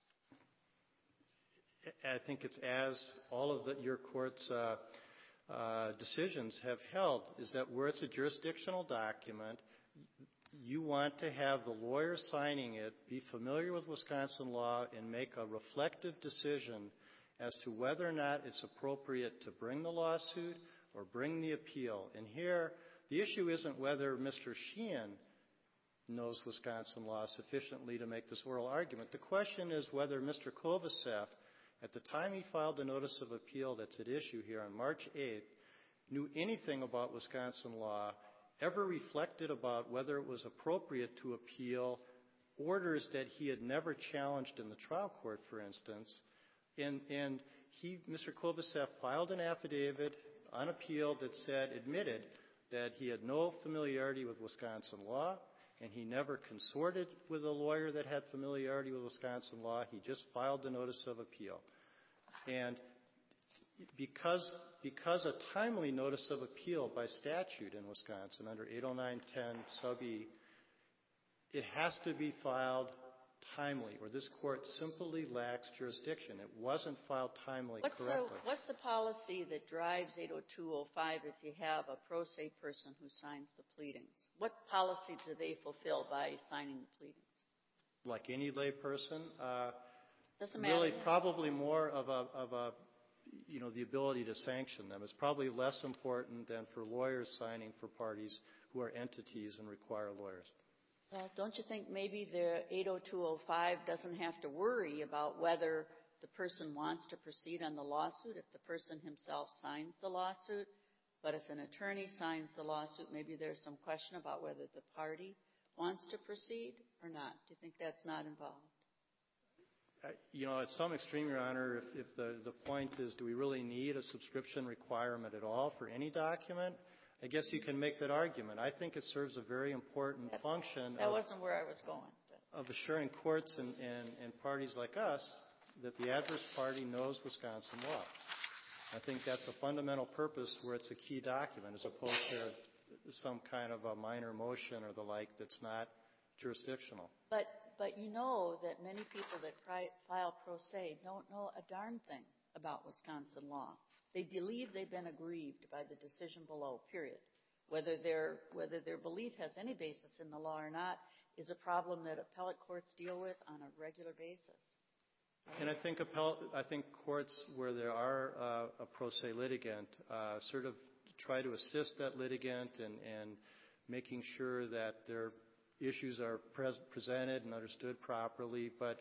I think it's as all of the, your court's uh, uh, decisions have held, is that where it's a jurisdictional document, you want to have the lawyer signing it be familiar with Wisconsin law and make a reflective decision as to whether or not it's appropriate to bring the lawsuit or bring the appeal. And here, the issue isn't whether Mister Sheehan knows Wisconsin law sufficiently to make this oral argument. The question is whether Mister Kovaceff, at the time he filed the notice of appeal that's at issue here on March eighth, knew anything about Wisconsin law, ever reflected about whether it was appropriate to appeal orders that he had never challenged in the trial court, for instance. And, and he, Mister Kovaceff, filed an affidavit on appeal that said, admitted that he had no familiarity with Wisconsin law, and he never consorted with a lawyer that had familiarity with Wisconsin law. He just filed the notice of appeal. And because, because a timely notice of appeal by statute in Wisconsin under eight oh nine ten sub E, it has to be filed timely, or this court simply lacks jurisdiction. It wasn't filed timely what's correctly. The, what's the policy that drives eight oh two oh five if you have a pro se person who signs the pleadings? What policy do they fulfill by signing the pleadings? Like any lay person, uh, Doesn't really matter. probably more of a, of a, you know, the ability to sanction them. It's probably less important than for lawyers signing for parties who are entities and require lawyers. Well, don't you think maybe the eight oh two oh five doesn't have to worry about whether the person wants to proceed on the lawsuit if the person himself signs the lawsuit? But if an attorney signs the lawsuit, maybe there's some question about whether the party wants to proceed or not. Do you think that's not involved? I, you know, at some extreme, Your Honor, if, if the, the point is, do we really need a subscription requirement at all for any document? I guess you can make that argument. I think it serves a very important that, function that of, wasn't where I was going. But. of assuring courts and, and, and parties like us that the adverse party knows Wisconsin law. I think that's a fundamental purpose where it's a key document as opposed to some kind of a minor motion or the like that's not jurisdictional. But but you know that many people that pri- file pro se don't know a darn thing about Wisconsin law. They believe they've been aggrieved by the decision below, period. Whether their whether their belief has any basis in the law or not is a problem that appellate courts deal with on a regular basis. And I think appellate, I think courts where there are uh, a pro se litigant uh, sort of try to assist that litigant and, and making sure that their issues are pres- presented and understood properly. But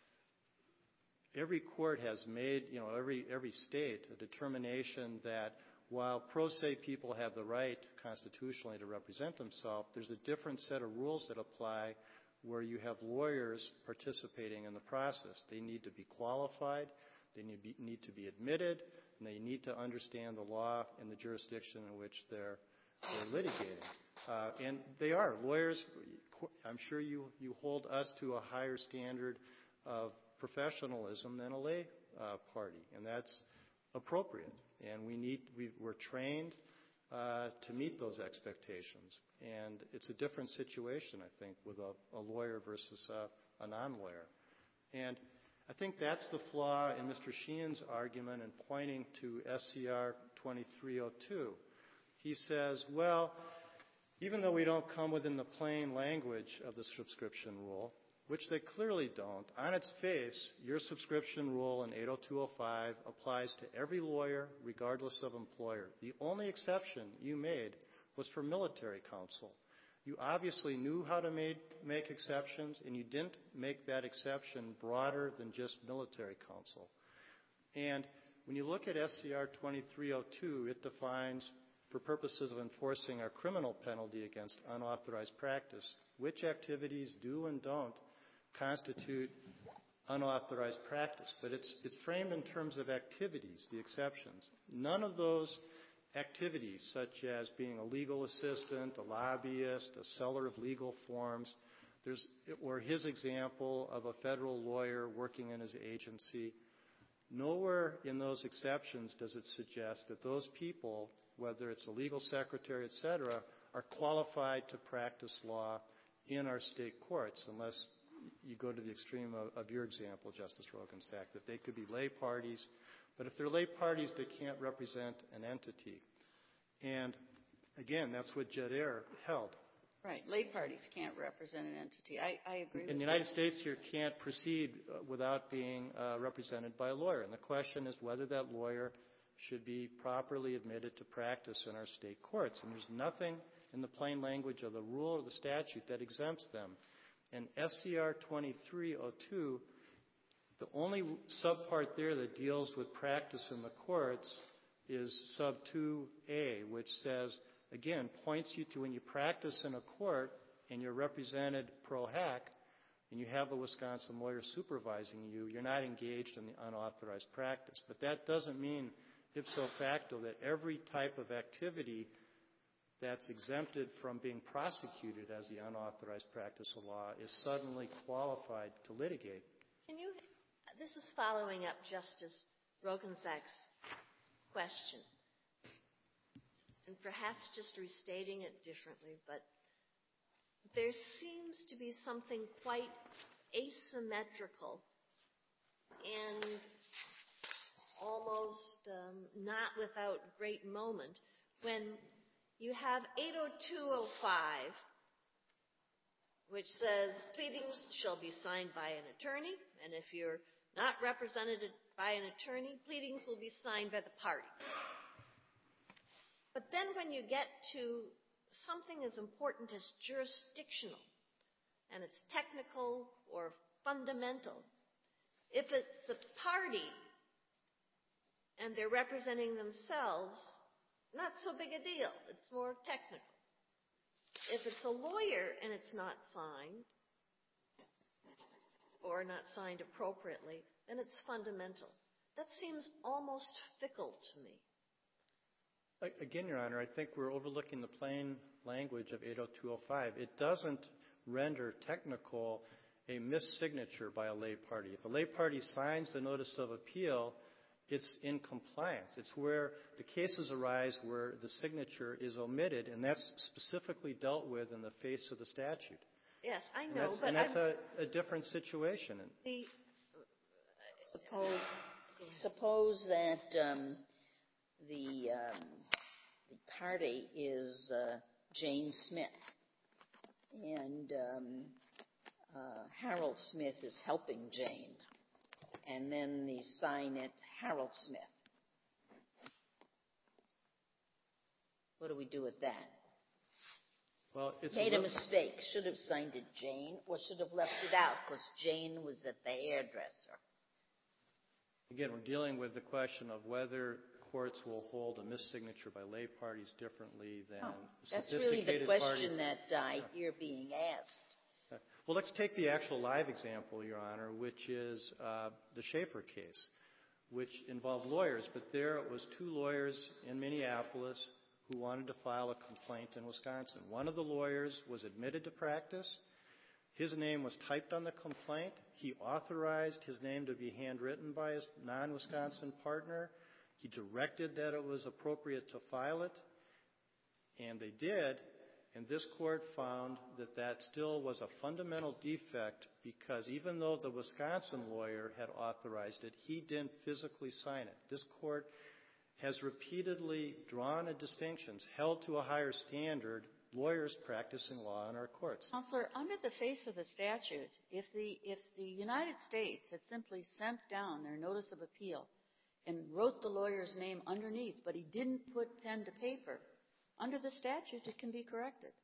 every court has made, you know, every every state a determination that while pro se people have the right constitutionally to represent themselves, there's a different set of rules that apply where you have lawyers participating in the process. They need to be qualified, they need, be, need to be admitted, and they need to understand the law and the jurisdiction in which they're, they're litigating. Uh, and they are. Lawyers, I'm sure you, you hold us to a higher standard of professionalism than a lay uh, party, and that's appropriate. And we need, we, we're trained Uh, to meet those expectations. And it's a different situation, I think, with a, a lawyer versus a, a non-lawyer. And I think that's the flaw in Mister Sheehan's argument in pointing to S C R twenty-three oh two. He says, well, even though we don't come within the plain language of the subscription rule, which they clearly don't, on its face, your subscription rule in eight oh two oh five applies to every lawyer regardless of employer. The only exception you made was for military counsel. You obviously knew how to make, make exceptions, and you didn't make that exception broader than just military counsel. And when you look at S C R twenty-three oh two, it defines, for purposes of enforcing our criminal penalty against unauthorized practice, which activities do and don't constitute unauthorized practice. But it's, it's framed in terms of activities, the exceptions. None of those activities, such as being a legal assistant, a lobbyist, a seller of legal forms, there's, or his example of a federal lawyer working in his agency, nowhere in those exceptions does it suggest that those people, whether it's a legal secretary, et cetera, are qualified to practice law in our state courts, unless you go to the extreme of, of your example, Justice Rogensack, that they could be lay parties. But if they're lay parties, they can't represent an entity. And again, that's what Jeter held. Right. Lay parties can't represent an entity. I, I agree with In the United States, you can't proceed uh, without being uh, represented by a lawyer. And the question is whether that lawyer should be properly admitted to practice in our state courts. And there's nothing in the plain language of the rule or the statute that exempts them. And S C R twenty-three oh two, the only subpart there that deals with practice in the courts is sub two A, which says, again, points you to when you practice in a court and you're represented pro hac and you have a Wisconsin lawyer supervising you, you're not engaged in the unauthorized practice. But that doesn't mean ipso facto that every type of activity that's exempted from being prosecuted as the unauthorized practice of law is suddenly qualified to litigate. Can you, this is following up Justice Rogensack's question, and perhaps just restating it differently, but there seems to be something quite asymmetrical and almost um, not without great moment when you have eight oh two oh five, which says pleadings shall be signed by an attorney, and if you're not represented by an attorney, pleadings will be signed by the party. But then when you get to something as important as jurisdictional, and it's technical or fundamental, if it's a party and they're representing themselves, not so big a deal. It's more technical. If it's a lawyer and it's not signed, or not signed appropriately, then it's fundamental. That seems almost fickle to me. Again, Your Honor, I think we're overlooking the plain language of eight oh two oh five. It doesn't render technical a missignature by a lay party. If a lay party signs the notice of appeal, it's in compliance. It's where the cases arise where the signature is omitted, and that's specifically dealt with in the face of the statute. Yes, I And know, that's, but and that's I'm, a, a different situation. the, Suppose, suppose that um, the um, the party is uh, Jane Smith, and um, uh, Harold Smith is helping Jane, and then they sign it Harold Smith. What do we do with that? Well, it's Made a, a little, mistake. Should have signed it Jane, or should have left it out because Jane was at the hairdresser. Again, we're dealing with the question of whether courts will hold a missignature by lay parties differently than Oh, a that's really sophisticated the party. question that I hear being asked. Well, let's take the actual live example, Your Honor, which is uh, the Schaefer case, which involved lawyers. But there it was two lawyers in Minneapolis who wanted to file a complaint in Wisconsin. One of the lawyers was admitted to practice. His name was typed on the complaint. He authorized his name to be handwritten by his non-Wisconsin partner. He directed that it was appropriate to file it, and they did. And this court found that that still was a fundamental defect because even though the Wisconsin lawyer had authorized it, he didn't physically sign it. This court has repeatedly drawn a distinction, held to a higher standard, lawyers practicing law in our courts. Counselor, under the face of the statute, if the if the United States had simply sent down their notice of appeal and wrote the lawyer's name underneath, but he didn't put pen to paper, under the statute it can be corrected.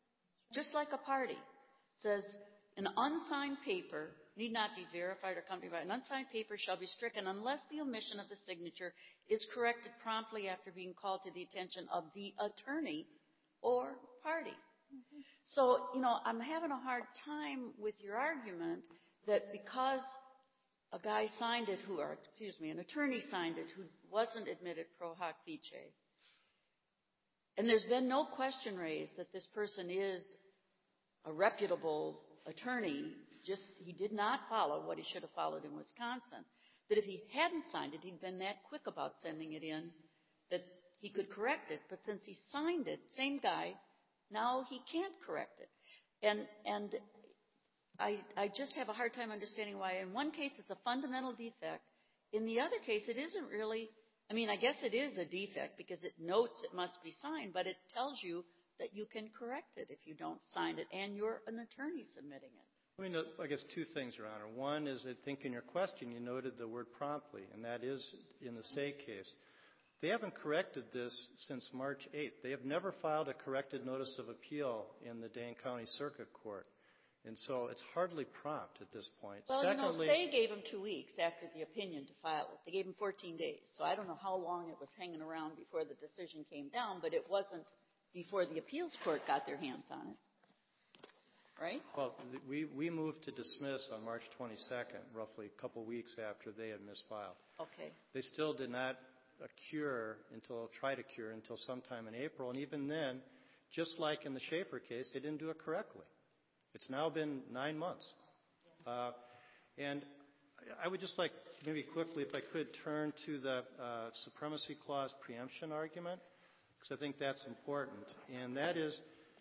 just like a party. It says, an unsigned paper need not be verified or accompanied by an unsigned paper shall be stricken unless the omission of the signature is corrected promptly after being called to the attention of the attorney or party. Mm-hmm. So, you know, I'm having a hard time with your argument that because a guy signed it who, or excuse me, an attorney signed it who wasn't admitted pro hoc vice, and there's been no question raised that this person is a reputable attorney, just he did not follow what he should have followed in Wisconsin, that if he hadn't signed it, he'd been that quick about sending it in that he could correct it. But since he signed it, same guy, now he can't correct it. And and I I just have a hard time understanding why in one case it's a fundamental defect. In the other case, it isn't really, I mean, I guess it is a defect because it notes it must be signed, but it tells you that you can correct it if you don't sign it, and you're an attorney submitting it. I mean, I guess two things, Your Honor. One is, I think in your question you noted the word promptly, and that is in the Say case. They haven't corrected this since March eighth. They have never filed a corrected notice of appeal in the Dane County Circuit Court. And so it's hardly prompt at this point. Well, Secondly, you know, Say gave him two weeks after the opinion to file it. They gave him fourteen days. So I don't know how long it was hanging around before the decision came down, but it wasn't before the appeals court got their hands on it. Right? Well, we, we moved to dismiss on March twenty-second, roughly a couple weeks after they had misfiled. Okay. They still did not uh, cure until, try to cure until sometime in April. And even then, just like in the Schaefer case, they didn't do it correctly. It's now been nine months. Uh, and I would just like, maybe quickly, if I could, turn to the uh, Supremacy Clause preemption argument, because I think that's important. And that is,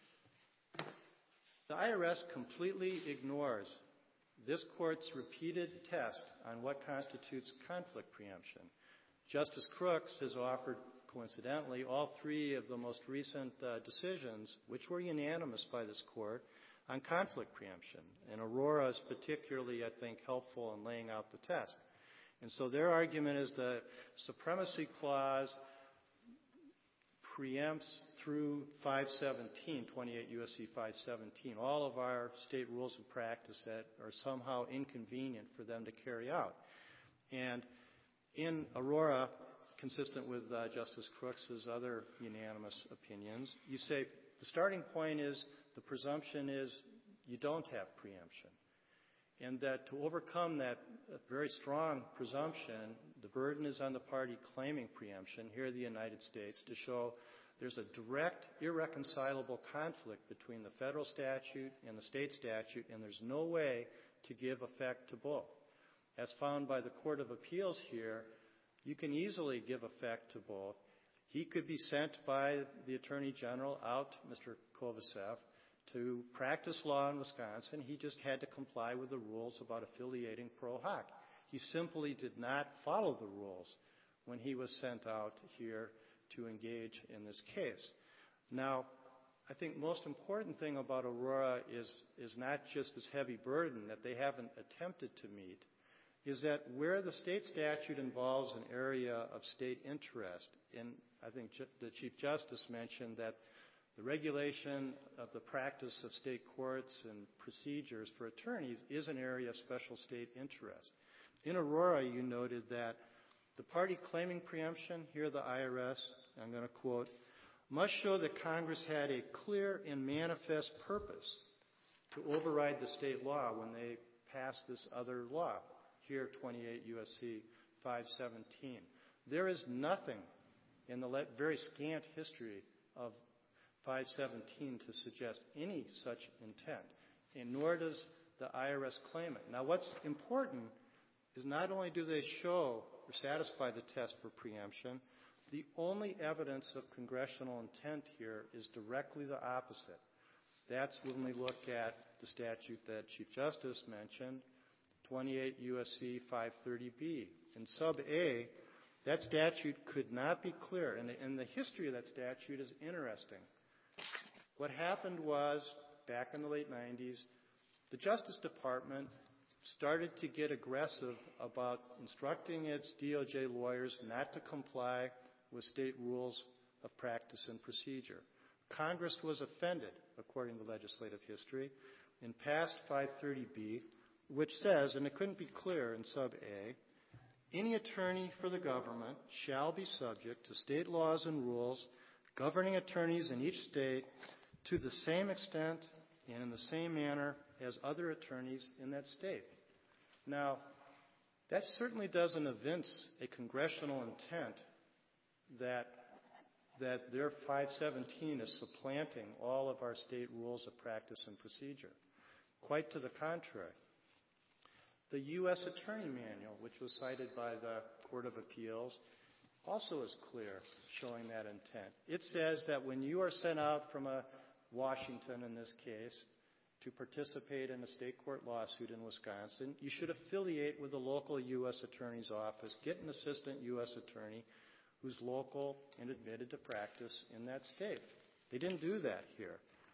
the I R S completely ignores this Court's repeated test on what constitutes conflict preemption. Justice Crooks has offered, coincidentally, all three of the most recent uh, decisions, which were unanimous by this Court, on conflict preemption. And Aurora is particularly, I think, helpful in laying out the test. And so their argument is the Supremacy Clause preempts through five seventeen, twenty-eight U S C five seventeen, all of our state rules of practice that are somehow inconvenient for them to carry out. And in Aurora, consistent with uh, Justice Crooks' other unanimous opinions, you say the starting point is, the presumption is you don't have preemption. And that to overcome that very strong presumption, the burden is on the party claiming preemption, here the United States, to show there's a direct, irreconcilable conflict between the federal statute and the state statute, and there's no way to give effect to both. As found by the Court of Appeals here, you can easily give effect to both. He could be sent by the Attorney General out, Mister Kovacev, to practice law in Wisconsin. He just had to comply with the rules about affiliating pro hoc. He simply did not follow the rules when he was sent out here to engage in this case. Now, I think most important thing about Aurora is, is not just this heavy burden that they haven't attempted to meet, is that where the state statute involves an area of state interest, and I think ju- the Chief Justice mentioned that the regulation of the practice of state courts and procedures for attorneys is an area of special state interest. In Aurora, you noted that the party claiming preemption, here the I R S, I'm going to quote, must show that Congress had a clear and manifest purpose to override the state law when they passed this other law, here twenty-eight U S C five seventeen. There is nothing in the very scant history of five seventeen to suggest any such intent, and nor does the I R S claim it. Now, what's important is not only do they show or satisfy the test for preemption, the only evidence of congressional intent here is directly the opposite. That's when we look at the statute that Chief Justice mentioned, twenty-eight U S C five thirty B. In sub A, that statute could not be clearer, and the, and the history of that statute is interesting. What happened was, back in the late nineties, the Justice Department started to get aggressive about instructing its D O J lawyers not to comply with state rules of practice and procedure. Congress was offended, according to legislative history, and passed five thirty B, which says, and it couldn't be clearer in sub A, any attorney for the government shall be subject to state laws and rules governing attorneys in each state to the same extent and in the same manner as other attorneys in that state. Now, that certainly doesn't evince a congressional intent that that their five seventeen is supplanting all of our state rules of practice and procedure. Quite to the contrary. The U S Attorney Manual, which was cited by the Court of Appeals, also is clear, showing that intent. It says that when you are sent out from a Washington, in this case, to participate in a state court lawsuit in Wisconsin, you should affiliate with the local U S Attorney's office, get an assistant U S attorney who's local and admitted to practice in that state. They didn't do that here.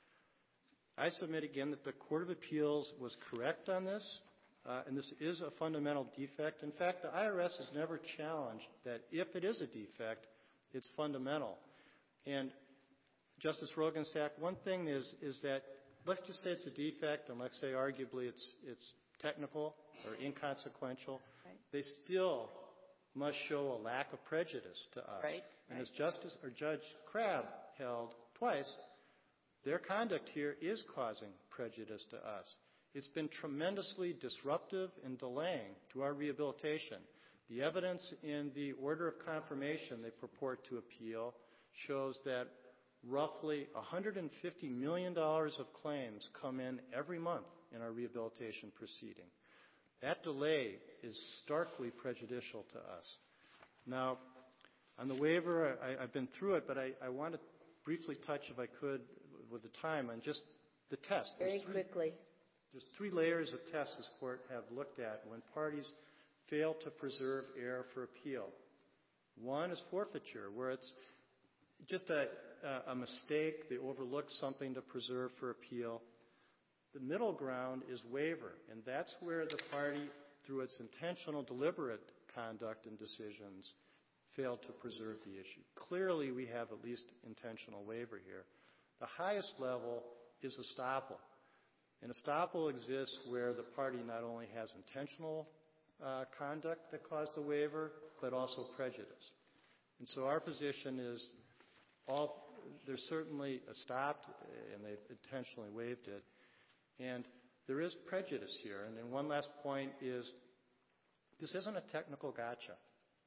I submit again that the Court of Appeals was correct on this, uh, and this is a fundamental defect. In fact, the I R S has never challenged that if it is a defect, it's fundamental. And Justice Rogensack, one thing is is that let's just say it's a defect, and let's say arguably it's it's technical or inconsequential. Right. They still must show a lack of prejudice to us. Right. And right. as Justice or Judge Crabb held twice, their conduct here is causing prejudice to us. It's been tremendously disruptive and delaying to our rehabilitation. The evidence in the order of confirmation they purport to appeal shows that roughly one hundred fifty million dollars of claims come in every month in our rehabilitation proceeding. That delay is starkly prejudicial to us. Now, on the waiver, I, I've been through it, but I, I want to briefly touch, if I could, with the time, on just the test. Very There's three, quickly. There's three layers of tests this Court have looked at when parties fail to preserve error for appeal. One is forfeiture, where it's just a, a mistake. They overlooked something to preserve for appeal. The middle ground is waiver, and that's where the party, through its intentional, deliberate conduct and decisions, failed to preserve the issue. Clearly, we have at least intentional waiver here. The highest level is estoppel. And estoppel exists where the party not only has intentional uh, conduct that caused the waiver, but also prejudice. And so our position is all they're certainly estopped, and they've intentionally waived it. And there is prejudice here. And then one last point is this isn't a technical gotcha.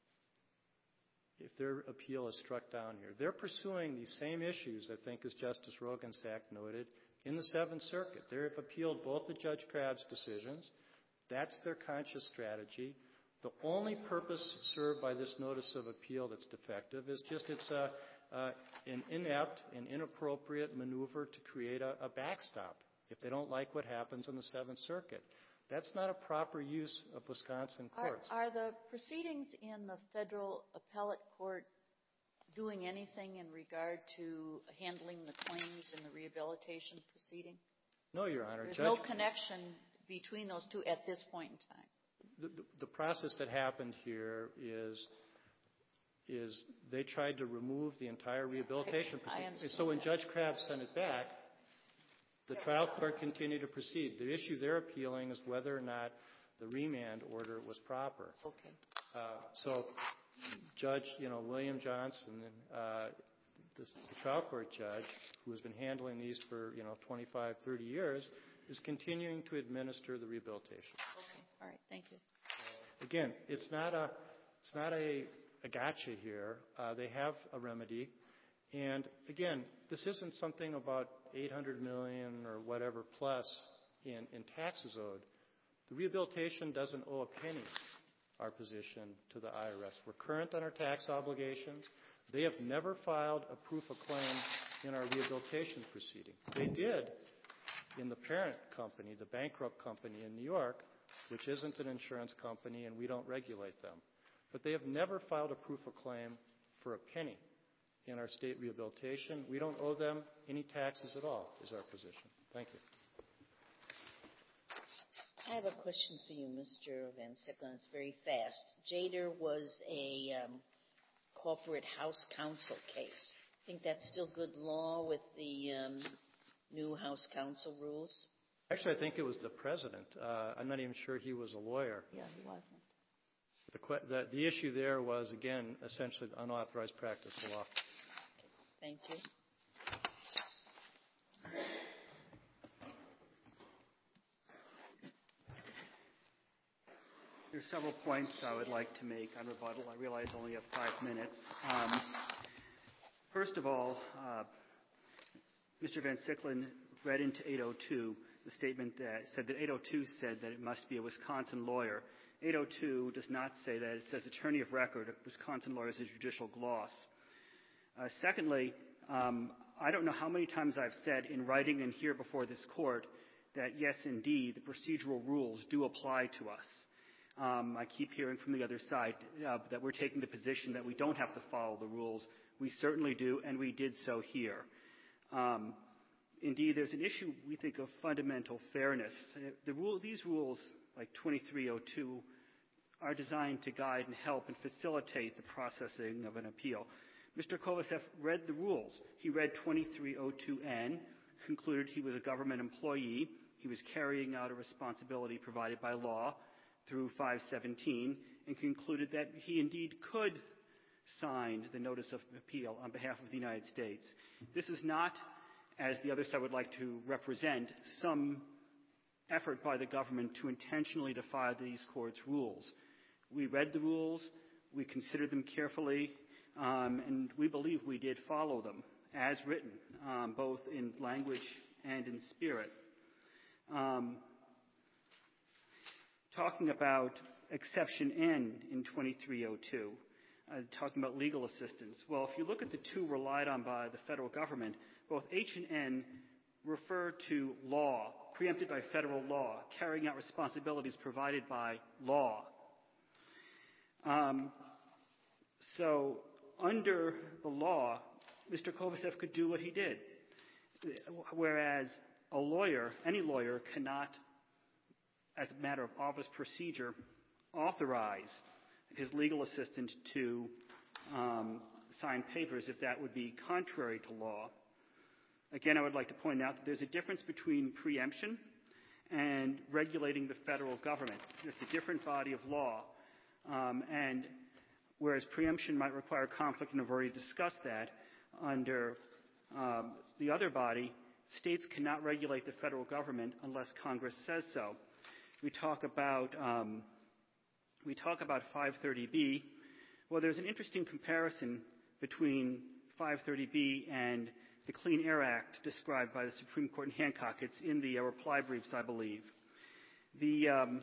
If their appeal is struck down here, they're pursuing these same issues, I think, as Justice Rogensack noted, in the Seventh Circuit. They have appealed both of Judge Crabb's decisions. That's their conscious strategy. The only purpose served by this notice of appeal that's defective is just it's a, uh, an inept and inappropriate maneuver to create a, a backstop if they don't like what happens in the Seventh Circuit. That's not a proper use of Wisconsin courts. Are, are the proceedings in the federal appellate court doing anything in regard to handling the claims in the rehabilitation proceeding? No, Your Honor. There's Judge, no connection between those two at this point in time. The, the, the process that happened here is is they tried to remove the entire rehabilitation proceeding. So when Judge Crabb sent it back, the trial court continued to proceed. The issue they're appealing is whether or not the remand order was proper. Okay. Uh, so Judge, you know, William Johnson, uh, the, the trial court judge, who has been handling these for, you know, twenty-five, thirty years, is continuing to administer the rehabilitation. Okay. All right. Thank you. Again, it's not a, it's not a, a gotcha here. Uh, they have a remedy. And again, this isn't something about eight hundred million dollars or whatever plus in, in taxes owed. The rehabilitation doesn't owe a penny, our position, to the I R S. We're current on our tax obligations. They have never filed a proof of claim in our rehabilitation proceeding. They did in the parent company, the bankrupt company in New York, which isn't an insurance company, and we don't regulate them. But they have never filed a proof of claim for a penny in our state rehabilitation. We don't owe them any taxes at all, is our position. Thank you. I have a question for you, Mister Van Sicklen. It's very fast. Jader was a um, corporate house counsel case. think that's still good law with the um, new House Counsel rules? Actually, I think it was the president. Uh, I'm not even sure he was a lawyer. Yeah, he wasn't. The, que- the, the issue there was, again, essentially the unauthorized practice of law. Thank you. There are several points I would like to make on rebuttal. I realize I only have five minutes. Um, first of all, uh, Mister Van Sicklen read into eight oh two the statement that said that eight oh two said that it must be a Wisconsin lawyer. eight oh two does not say that. It says attorney of record. A Wisconsin lawyer is a judicial gloss. Uh, secondly, um, I don't know how many times I've said in writing and here before this court that, yes, indeed, the procedural rules do apply to us. Um, I keep hearing from the other side uh, that we're taking the position that we don't have to follow the rules. We certainly do, and we did so here. Um, indeed, there's an issue, we think, of fundamental fairness. Uh, the rule, these rules, like twenty-three oh two, are designed to guide and help and facilitate the processing of an appeal. Mister Kovacev read the rules. He read twenty-three oh two N, concluded he was a government employee. He was carrying out a responsibility provided by law through five seventeen, and concluded that he indeed could sign the notice of appeal on behalf of the United States. This is not, as the other side would like to represent, some effort by the government to intentionally defy these court's rules. We read the rules, we considered them carefully, um, and we believe we did follow them as written, um, both in language and in spirit. Um, Talking about exception N in twenty-three oh two, uh, talking about legal assistance. Well, if you look at the two relied on by the federal government, both H and N refer to law, preempted by federal law, carrying out responsibilities provided by law. Um, so under the law, Mister Kovacev could do what he did, whereas a lawyer, any lawyer, cannot, as a matter of office procedure, authorize his legal assistant to um, sign papers if that would be contrary to law. Again, I would like to point out that there's a difference between preemption and regulating the federal government. It's a different body of law. Um, and whereas preemption might require conflict, and I've already discussed that, under um, the other body, states cannot regulate the federal government unless Congress says so. We talk about um, we talk about five thirty B. Well, there's an interesting comparison between five thirty B and the Clean Air Act described by the Supreme Court in Hancock. It's in the uh, reply briefs, I believe. The um,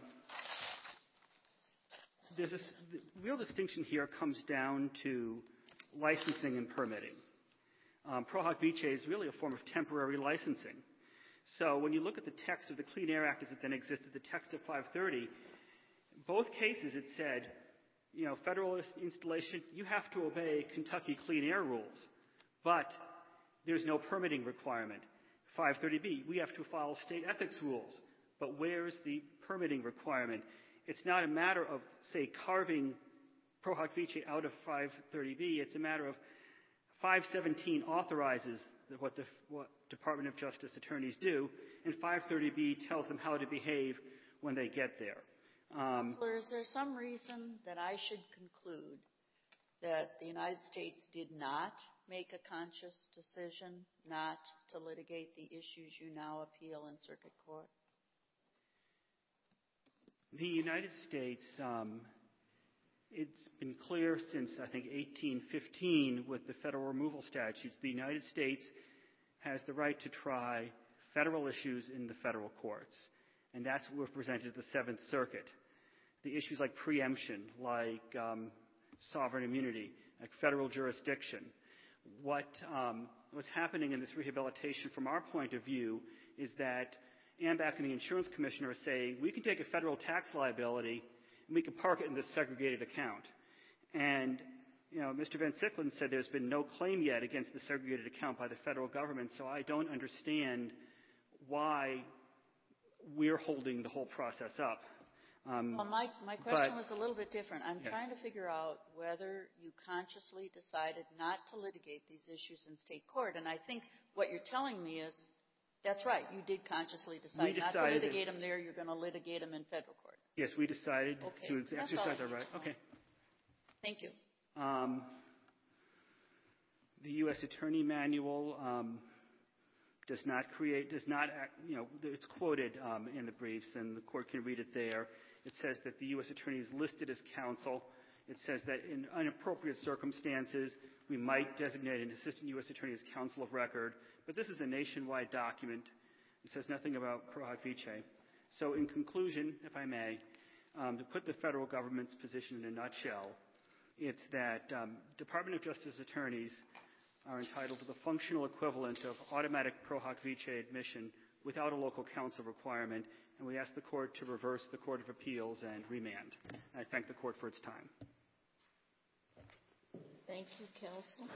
there's a, the real distinction here comes down to licensing and permitting. Um, Pro Hoc Vitae is really a form of temporary licensing. So when you look at the text of the Clean Air Act as it then existed, the text of five thirty, both cases it said, you know, federal installation, you have to obey Kentucky clean air rules, but there's no permitting requirement. five thirty B, we have to follow state ethics rules, but where's the permitting requirement? It's not a matter of, say, carving Pro Hoc Vitae out of five thirty B. It's a matter of five seventeen authorizes what the what Department of Justice attorneys do, and five thirty B tells them how to behave when they get there. Um, Counselor, is there some reason that I should conclude that the United States did not make a conscious decision not to litigate the issues you now appeal in circuit court? The United States, um, it's been clear since, I think, eighteen fifteen with the federal removal statutes, the United States has the right to try federal issues in the federal courts. And that's what we've presented to the Seventh Circuit. The issues like preemption, like um, sovereign immunity, like federal jurisdiction. What, um, what's happening in this rehabilitation from our point of view is that AMBAC and the Insurance Commissioner are saying, we can take a federal tax liability and we can park it in this segregated account. And, you know, Mister Van Sicklen said there's been no claim yet against the segregated account by the federal government, so I don't understand why we're holding the whole process up. Um, Well, my, my question but- was a little bit different. I'm Yes. trying to figure out whether you consciously decided not to litigate these issues in state court. And I think what you're telling me is, that's right, you did consciously decide We not to decided- litigate them there. You're going to litigate them in federal court. Yes, we decided Okay. to That's all I exercise our need right. to know. Okay. Thank you. Um, the U S Attorney Manual um, does not create, does not, act, you know, it's quoted um, in the briefs, and the court can read it there. It says that the U S Attorney is listed as counsel. It says that in inappropriate circumstances, we might designate an assistant U S Attorney as counsel of record, but this is a nationwide document. It says nothing about pro hac vice. So in conclusion, if I may, um, to put the federal government's position in a nutshell, it's that um, Department of Justice attorneys are entitled to the functional equivalent of automatic pro hac vice admission without a local counsel requirement, and we ask the court to reverse the Court of Appeals and remand. I thank the court for its time. Thank you, counsel.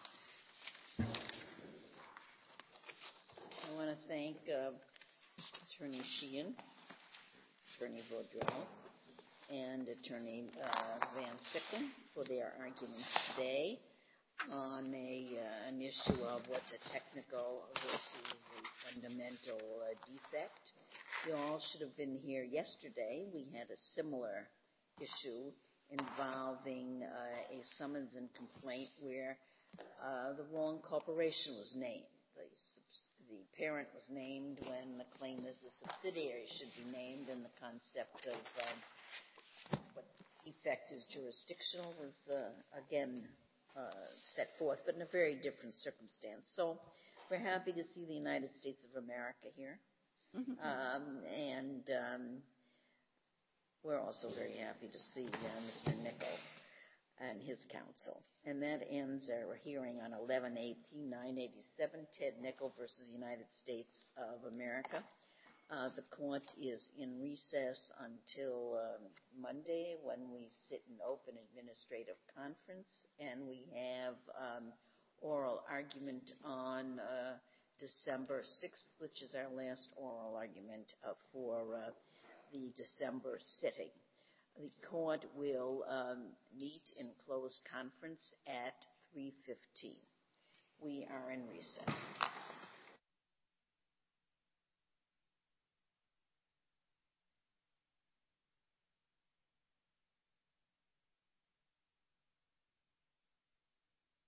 I want to thank uh, Attorney Sheehan, Attorney Vaudrell, and Attorney uh, Van Sicklen for their arguments today on a, uh, an issue of what's a technical versus a fundamental uh, defect. You all should have been here yesterday. We had a similar issue involving uh, a summons and complaint where uh, the wrong corporation was named. The, the parent was named when the claim is the subsidiary should be named, and the concept of um, what defect is jurisdictional was, uh, again, uh, set forth, but in a very different circumstance. So we're happy to see the United States of America here. um, and um, we're also very happy to see uh, Mister Nickel and his counsel. And that ends our hearing on eleven eighteen nine eighty-seven, Ted Nickel versus United States of America. Uh, the court is in recess until um, Monday when we sit in open administrative conference, and we have um, oral argument on uh, December sixth, which is our last oral argument uh, for uh, the December sitting. The court will um, meet in closed conference at three fifteen. We are in recess.